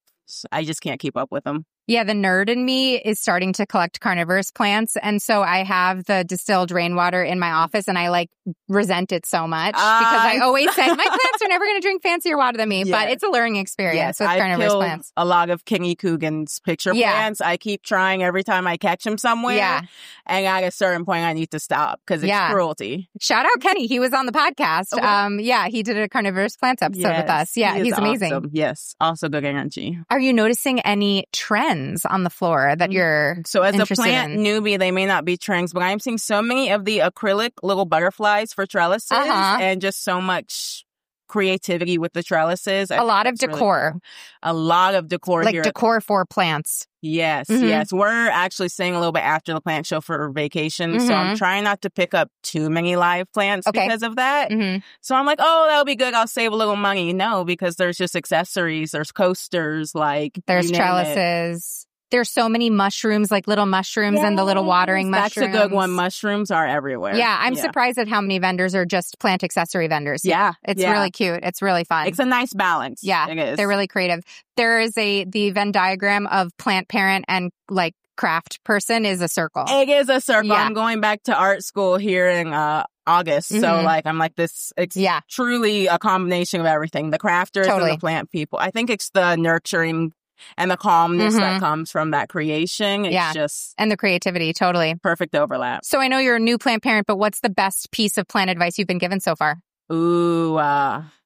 R: I just can't keep up with them.
A: Yeah, the nerd in me is starting to collect carnivorous plants. And so I have the distilled rainwater in my office and I like resent it so much because I
R: Ah,
A: always said my plants are never going to drink fancier water than me. But
R: Yes.
A: it's a learning experience
R: Yes,
A: with
R: I've
A: carnivorous
R: killed
A: plants.
R: a lot of Kenny Coogan's picture
A: Yeah.
R: plants. I keep trying every time I catch him somewhere.
A: Yeah.
R: And at a certain point, I need to stop because it's
A: Yeah.
R: cruelty.
A: Shout out Kenny. He was on the podcast.
R: Okay.
A: Um, yeah, he did a carnivorous plants episode with us. Yeah,
R: he is
A: he's amazing.
R: awesome. Yes, also good energy.
A: Are you noticing any trends on the floor that you're
R: So as a
A: interested
R: plant
A: in?
R: newbie, they may not be trends, but I'm seeing so many of the acrylic little butterflies for trellises
A: Uh-huh.
R: and just so much creativity with the trellises. I
A: A
R: think
A: lot of
R: that's really
A: decor.
R: cool. A lot of decor
A: Like
R: here.
A: decor for plants.
R: Yes,
A: Mhm.
R: yes. We're actually staying a little bit after the plant show for vacation. So I'm
A: Mhm.
R: trying not to pick up too many live plants
A: Okay.
R: because of that.
A: hmm
R: So I'm like, oh, that'll be good. I'll save a little money. No, because there's just accessories. There's coasters, like
A: There's
R: you name it.
A: trellises. There's so many mushrooms, like little mushrooms and the little watering
R: That's
A: mushrooms.
R: a good one. Mushrooms are everywhere.
A: Yeah, I'm surprised at how many vendors are just plant accessory vendors.
R: Yeah,
A: It's
R: yeah.
A: really cute. It's really fun.
R: It's a nice balance.
A: Yeah,
R: it is.
A: they're really creative. There is a, the Venn diagram of plant parent and like craft person is a circle.
R: It is a circle.
A: Yeah.
R: I'm going back to art school here in uh, August. So
A: Mhm.
R: like, I'm like this, it's
A: Yeah.
R: truly a combination of everything. The crafters
A: Totally.
R: and the plant people. I think it's the nurturing and the calmness
A: Mhm.
R: that comes from that creation. It's
A: Yeah.
R: just
A: And the creativity, totally.
R: perfect overlap.
A: So I know you're a new plant parent, but what's the best piece of plant advice you've been given so far?
R: Ooh, uh,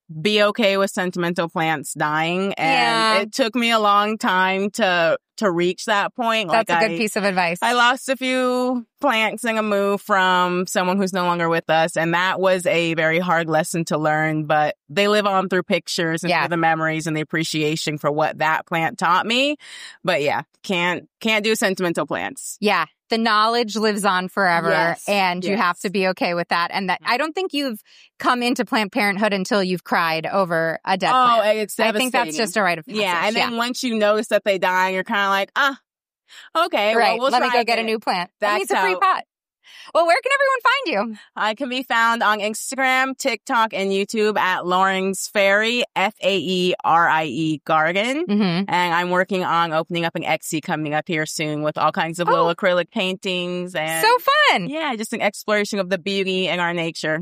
R: be okay with sentimental plants dying. And
A: Yeah.
R: it took me a long time to to reach that point.
A: That's
R: Like
A: a good
R: I-
A: piece of advice.
R: I lost a few plants in a move from someone who's no longer with us. And that was a very hard lesson to learn, but they live on through pictures and
A: Yeah.
R: through the memories and the appreciation for what that plant taught me. But yeah, can't, can't do sentimental plants.
A: Yeah. The knowledge lives on forever,
R: Yes,
A: and you
R: yes.
A: have to be okay with that. And that I don't think you've come into Planned Parenthood until you've cried over a dead
R: Oh,
A: plant.
R: it's
A: I think that's
R: devastating.
A: just a rite of passage.
R: Yeah. And then once you notice that they die, you're kind of like, ah, okay,
A: right.
R: well, we'll
A: Let me
R: try
A: go get a
R: again.
A: new plant. That
R: That's
A: needs a free
R: how-
A: pot. Well, where can everyone find you?
R: I can be found on Instagram, TikTok, and YouTube at Lauren's Fairy, F A E R I E Garden.
A: Mm-hmm.
R: And I'm working on opening up an Etsy coming up here soon with all kinds of little acrylic paintings and
A: So fun.
R: yeah, just an exploration of the beauty in our nature.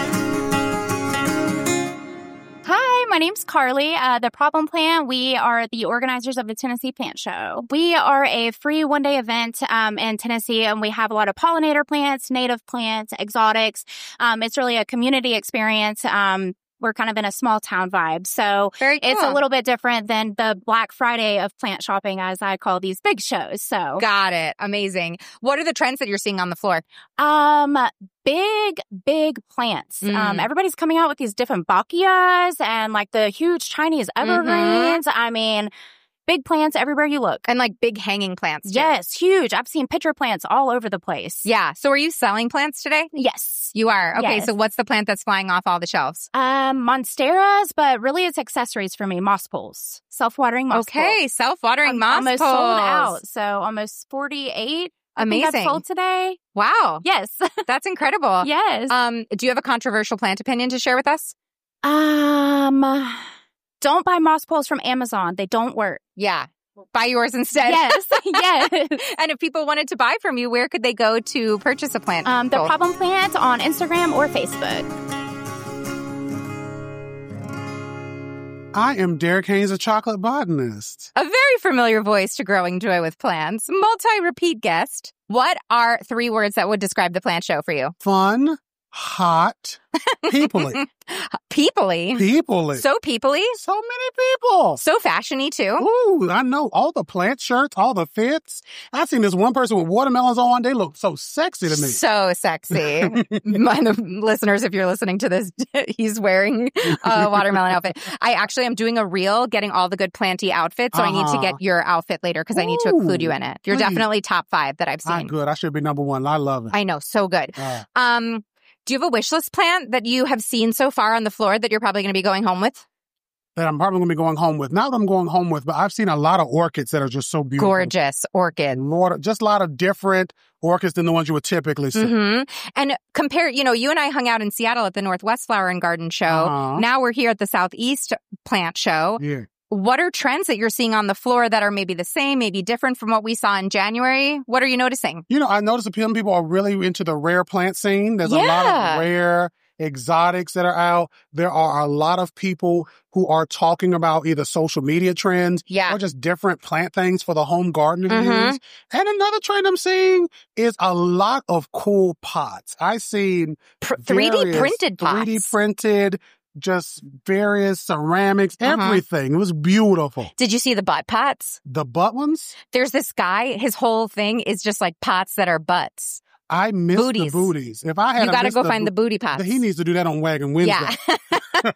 B: Hi, my name's Carly, uh, the Problem Plant. We are the organizers of the Tennessee Plant Show. We are a free one-day event um, in Tennessee, and we have a lot of pollinator plants, native plants, exotics. Um, it's really a community experience. Um, we're kind of in a small town vibe. So
A: Very
B: it's a
A: cool.
B: little bit different than the Black Friday of plant shopping, as I call these big shows. So
A: Got it. Amazing. What are the trends that you're seeing on the floor?
B: Um, big, big plants.
A: Mm.
B: Um, everybody's coming out with these different bacchias and like the huge Chinese evergreens. I mean, big plants everywhere you look.
A: And like big hanging plants. too.
B: Yes, huge. I've seen pitcher plants all over the place.
A: Yeah. So are you selling plants today?
B: Yes.
A: You are. Okay.
B: Yes.
A: So what's the plant that's flying off all the shelves?
B: Um, monsteras, but really it's accessories for me. Moss pools. Self-watering moss
A: Okay.
B: pools.
A: Self-watering
B: I'm
A: moss
B: almost
A: pools.
B: sold out. So almost forty-eight. I think
A: Amazing.
B: I've sold today.
A: Wow.
B: Yes.
A: That's incredible.
B: Yes.
A: Um, do you have a controversial plant opinion to share with us?
B: Um, don't buy moss poles from Amazon. They don't work.
A: Yeah. Buy yours instead.
B: Yes. Yes.
A: And if people wanted to buy from you, where could they go to purchase a plant?
B: Um, the
A: pole?
B: Problem Plant on Instagram or Facebook.
V: I am Derek Haynes, a chocolate botanist.
A: A very familiar voice to Growing Joy with Plants, multi-repeat guest. What are three words that would describe the plant show for you?
V: Fun, hot, peoply.
A: Peoply?
V: Peoply.
A: So peoply?
V: So many people.
A: So fashiony too?
V: Ooh, I know. All the plant shirts, all the fits. I've seen this one person with watermelons on. They look so sexy to me.
A: So sexy. My the listeners, if you're listening to this, he's wearing a watermelon outfit. I actually am doing a reel getting all the good planty outfits, so uh-huh. I need to get your outfit later because I need to include you in it. You're
V: please.
A: definitely top five that I've seen.
V: Ah, good. I should be number one. I love it.
A: I know. So good.
V: Uh,
A: Um, do you have a wish list plant that you have seen so far on the floor that you're probably going to be going home with?
V: that I'm probably going to be going home with. Not that I'm going home with, but I've seen a lot of orchids that are just so beautiful.
A: Gorgeous orchid.
V: Lord, just a lot of different orchids than the ones you would typically see.
A: Mm-hmm. And compare, you know, you and I hung out in Seattle at the Northwest Flower and Garden Show.
V: Uh-huh.
A: Now we're here at the Southeast Plant Show.
V: Yeah.
A: What are trends that you're seeing on the floor that are maybe the same, maybe different from what we saw in January? What are you noticing?
V: You know, I noticed that some people are really into the rare plant scene. There's
A: Yeah.
V: a lot of rare exotics that are out. There are a lot of people who are talking about either social media trends
A: yeah.
V: or just different plant things for the home garden to
A: Mm-hmm.
V: use. And another trend I'm seeing is a lot of cool pots. I've seen
A: Pr- three D
V: various
A: printed pots.
V: three D printed, just various ceramics,
A: Uh-huh.
V: everything. It was beautiful.
A: Did you see the butt pots?
V: The butt ones?
A: There's this guy, his whole thing is just like pots that are butts.
V: I missed
A: Booties.
V: the booties. If I had
A: You got to
V: missed
A: go
V: the
A: find
V: bo-
A: the booty pots.
V: He needs to do that on Wagon Wednesday.
A: Yeah.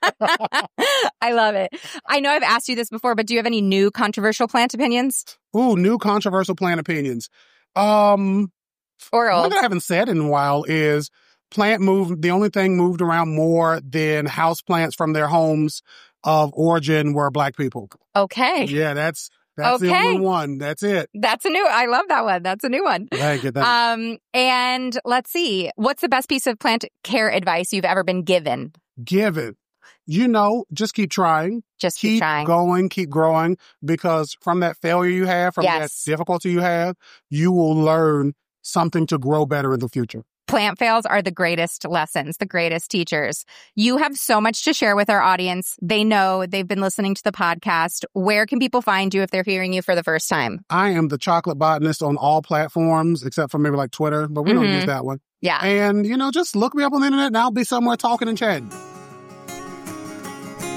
A: I love it. I know I've asked you this before, but do you have any new controversial plant opinions?
V: Ooh, new controversial plant opinions. Um,
A: or old.
V: One that I haven't said in a while is plant moved. The only thing moved around more than house plants from their homes of origin were Black people.
A: Okay.
V: Yeah, that's that's the
A: Okay.
V: only one. That's it.
A: That's a new, I love that one. That's a new one.
V: I get that.
A: Um, and let's see, what's the best piece of plant care advice you've ever been given?
V: Give it. You know, just keep trying.
A: Just keep,
V: keep
A: trying.
V: going, keep growing, because from that failure you have, from
A: Yes.
V: that difficulty you have, you will learn something to grow better in the future.
A: Plant fails are the greatest lessons, the greatest teachers. You have so much to share with our audience. They know, they've been listening to the podcast. Where can people find you if they're hearing you for the first time?
V: I am the chocolate botanist on all platforms, except for maybe like Twitter, but we don't
A: Mhm.
V: use that one.
A: Yeah.
V: And, you know, just look me up on the internet and I'll be somewhere talking and chatting.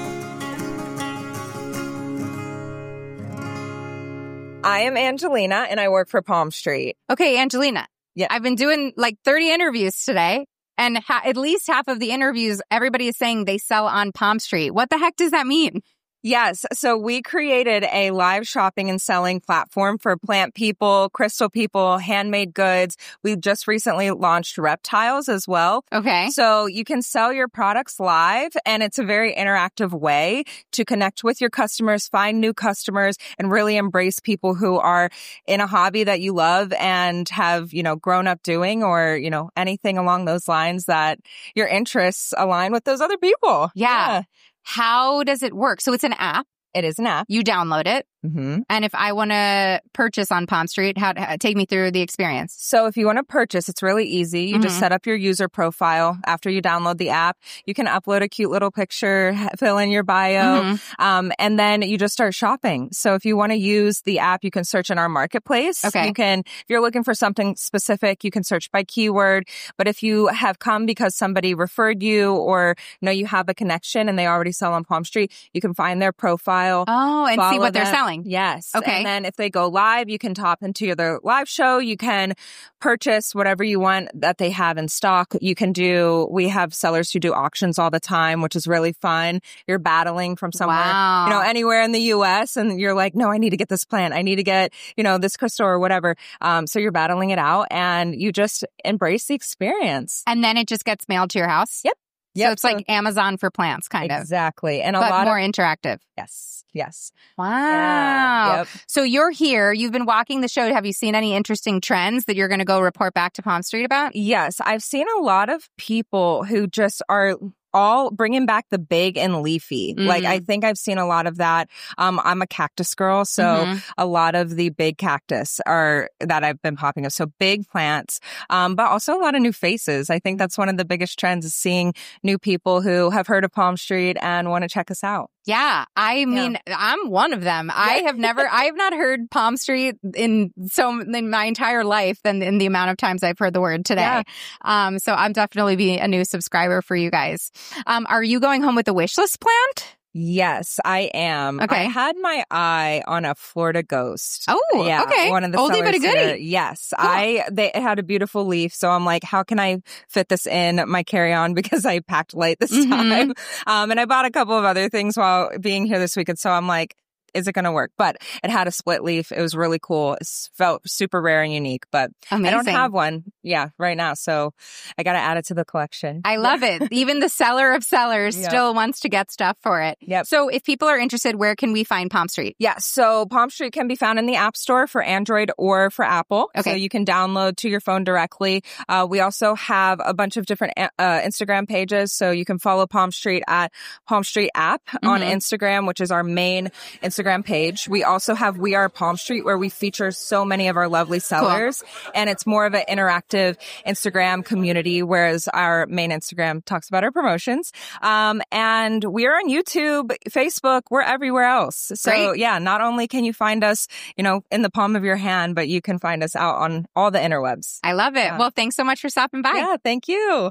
H: I am Angelina, and I work for Palm Street.
A: Okay, Angelina.
H: Yeah.
A: I've been doing like thirty interviews today, and ha- at least half of the interviews, everybody is saying they sell on Palm Street. What the heck does that mean?
H: Yes. So we created a live shopping and selling platform for plant people, crystal people, handmade goods. We just recently launched reptiles as well.
A: Okay.
H: So you can sell your products live, and it's a very interactive way to connect with your customers, find new customers, and really embrace people who are in a hobby that you love and have, you know, grown up doing, or, you know, anything along those lines that your interests align with those other people.
A: Yeah.
H: yeah.
A: How does it work? So it's an app.
H: It is an app.
A: You download it.
H: Mm-hmm.
A: And if I want to purchase on Palm Street, how, how take me through the experience?
H: So if you want to purchase, it's really easy. You mm-hmm. just set up your user profile after you download the app. You can upload a cute little picture, fill in your bio, mm-hmm. um, and then you just start shopping. So if you want to use the app, you can search in our marketplace.
A: Okay.
H: You can, if you're looking for something specific, you can search by keyword. But if you have come because somebody referred you, or know you have a connection and they already sell on Palm Street, you can find their profile.
A: Oh, and see what
H: them.
A: they're selling.
H: Yes.
A: Okay.
H: And then if they go live, you can top into their live show. You can purchase whatever you want that they have in stock. You can do, we have sellers who do auctions all the time, which is really fun. You're battling from somewhere,
A: wow.
H: you know, anywhere in the U S, and you're like, no, I need to get this plant. I need to get, you know, this crystal or whatever. Um, so you're battling it out, and you just embrace the experience.
A: And then it just gets mailed to your house?
H: Yep.
A: So
H: Yep.
A: it's like Amazon for plants, kind
H: exactly.
A: of.
H: Exactly. And a
A: but
H: lot
A: more
H: of,
A: interactive.
H: Yes. Yes.
A: Wow.
H: Yeah. Yep.
A: So you're here. You've been walking the show. Have you seen any interesting trends that you're going to go report back to Palm Street about?
H: Yes. I've seen a lot of people who just are all bringing back the big and leafy.
A: Mm-hmm.
H: Like, I think I've seen a lot of that. Um, I'm a cactus girl, so
A: mm-hmm.
H: a lot of the big cactus are that I've been popping up. So big plants, um, but also a lot of new faces. I think that's one of the biggest trends, is seeing new people who have heard of Palm Street and want to check us out.
A: Yeah. I mean, yeah. I'm one of them. Yeah. I have never, I have not heard Palm Street in so, in my entire life than in the amount of times I've heard the word today.
H: Yeah.
A: Um, so I'm definitely be a new subscriber for you guys. Um, are you going home with a wish list plant?
H: Yes, I am.
A: Okay.
H: I had my eye on a Florida ghost.
A: Oh,
H: yeah,
A: okay.
H: One of the
A: Oldie
H: sellers
A: but a goodie.
H: here. Yes, cool. I they it had a beautiful leaf, so I'm like, how can I fit this in my carry-on, because I packed light this
A: Mm-hmm.
H: time. Um, and I bought a couple of other things while being here this weekend, so I'm like, is it going to work? But it had a split leaf. It was really cool. It felt super rare and unique, but
A: Amazing.
H: I don't have one. Yeah, right now. So I got to add it to the collection.
A: I love it. Even the seller of sellers
H: Yep.
A: still wants to get stuff for it.
H: Yep.
A: So if people are interested, where can we find Palm Street?
H: Yeah. So Palm Street can be found in the App Store for Android or for Apple.
A: Okay.
H: So you can download to your phone directly. Uh, we also have a bunch of different uh, Instagram pages. So you can follow Palm Street at Palm Street App mm-hmm. on Instagram, which is our main Instagram page. We also have We Are Palm Street, where we feature so many of our lovely sellers. Cool. And it's more of an interactive Instagram community, whereas our main Instagram talks about our promotions. Um, and we're on YouTube, Facebook, we're everywhere else. So
A: Great.
H: yeah, not only can you find us, you know, in the palm of your hand, but you can find us out on all the interwebs.
A: I love it.
H: Yeah.
A: Well, thanks so much for stopping by.
H: Yeah, thank you.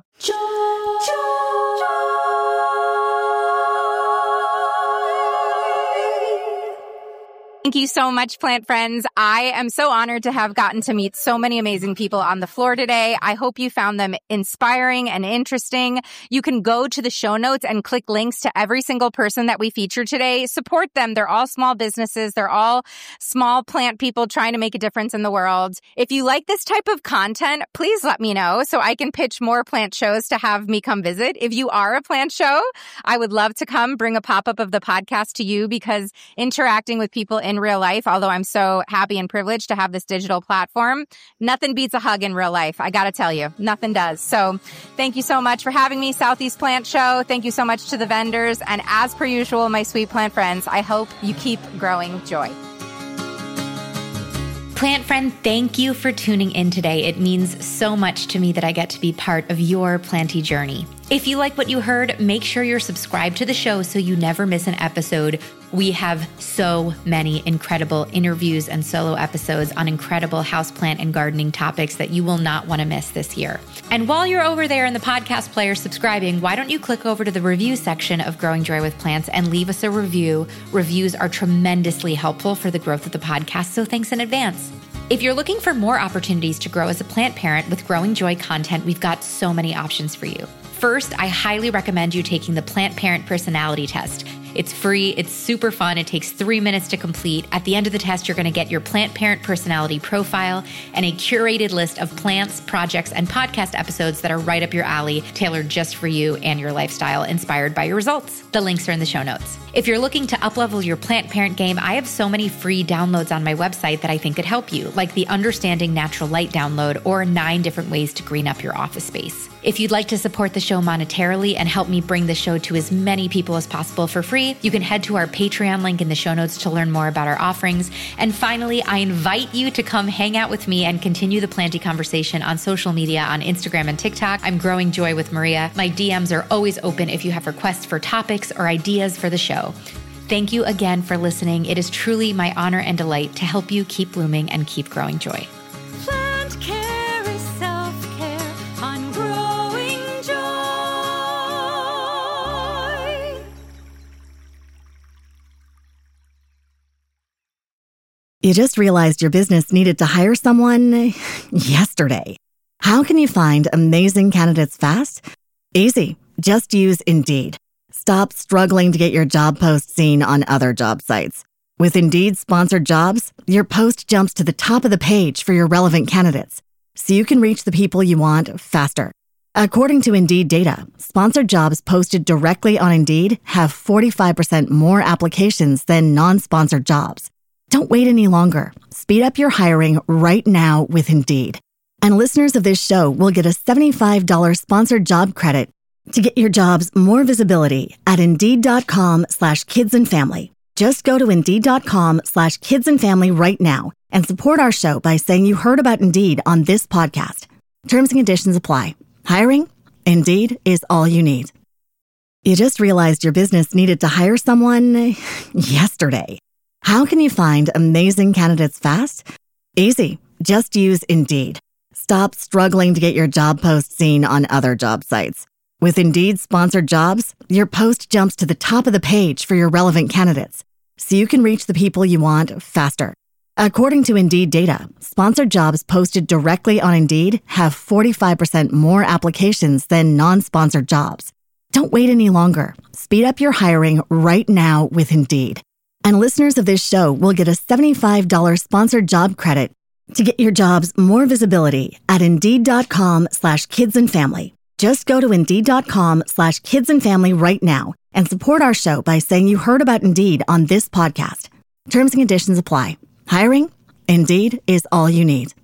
A: Thank you so much, plant friends. I am so honored to have gotten to meet so many amazing people on the floor today. I hope you found them inspiring and interesting. You can go to the show notes and click links to every single person that we featured today. Support them. They're all small businesses. They're all small plant people trying to make a difference in the world. If you like this type of content, please let me know so I can pitch more plant shows to have me come visit. If you are a plant show, I would love to come bring a pop-up of the podcast to you, because interacting with people in real life, although I'm so happy and privileged to have this digital platform, nothing beats a hug in real life. I got to tell you, nothing does. So thank you so much for having me, Southeast Plant Show. Thank you so much to the vendors. And as per usual, my sweet plant friends, I hope you keep growing joy.
J: Plant friend, thank you for tuning in today. It means so much to me that I get to be part of your planty journey. If you like what you heard, make sure you're subscribed to the show so you never miss an episode. We have so many incredible interviews and solo episodes on incredible houseplant and gardening topics that you will not want to miss this year. And while you're over there in the podcast player subscribing, why don't you click over to the review section of Growing Joy with Plants and leave us a review. Reviews are tremendously helpful for the growth of the podcast, so thanks in advance. If you're looking for more opportunities to grow as a plant parent with Growing Joy content, we've got so many options for you. First, I highly recommend you taking the Plant Parent Personality Test. It's free, it's super fun, it takes three minutes to complete. At the end of the test, you're gonna get your plant parent personality profile and a curated list of plants, projects, and podcast episodes that are right up your alley, tailored just for you and your lifestyle, inspired by your results. The links are in the show notes. If you're looking to uplevel your plant parent game, I have so many free downloads on my website that I think could help you, like the Understanding Natural Light download or nine different ways to green up your office space. If you'd like to support the show monetarily and help me bring the show to as many people as possible for free, you can head to our Patreon link in the show notes to learn more about our offerings. And finally, I invite you to come hang out with me and continue the planty conversation on social media on Instagram and TikTok. I'm Growing Joy with Maria. My D Ms are always open if you have requests for topics or ideas for the show. Thank you again for listening. It is truly my honor and delight to help you keep blooming and keep growing joy.
G: Plant care is self-care on Growing Joy.
P: You just realized your business needed to hire someone yesterday. How can you find amazing candidates fast? Easy. Just use Indeed. Stop struggling to get your job post seen on other job sites. With Indeed sponsored jobs, your post jumps to the top of the page for your relevant candidates, so you can reach the people you want faster. According to Indeed data, sponsored jobs posted directly on Indeed have forty-five percent more applications than non-sponsored jobs. Don't wait any longer. Speed up your hiring right now with Indeed. And listeners of this show will get a seventy-five dollars sponsored job credit to get your jobs more visibility at Indeed.com slash kids and family. Just go to Indeed.com slash kids and family right now and support our show by saying you heard about Indeed on this podcast. Terms and conditions apply. Hiring? Indeed is all you need. You just realized your business needed to hire someone yesterday. How can you find amazing candidates fast? Easy. Just use Indeed. Stop struggling to get your job post seen on other job sites. With Indeed sponsored jobs, your post jumps to the top of the page for your relevant candidates, so you can reach the people you want faster. According to Indeed data, sponsored jobs posted directly on Indeed have forty-five percent more applications than non-sponsored jobs. Don't wait any longer. Speed up your hiring right now with Indeed. And listeners of this show will get a seventy-five dollars sponsored job credit to get your jobs more visibility at Indeed.com slash kids and family. Just go to Indeed.com slash kids and family right now and support our show by saying you heard about Indeed on this podcast. Terms and conditions apply. Hiring? Indeed is all you need.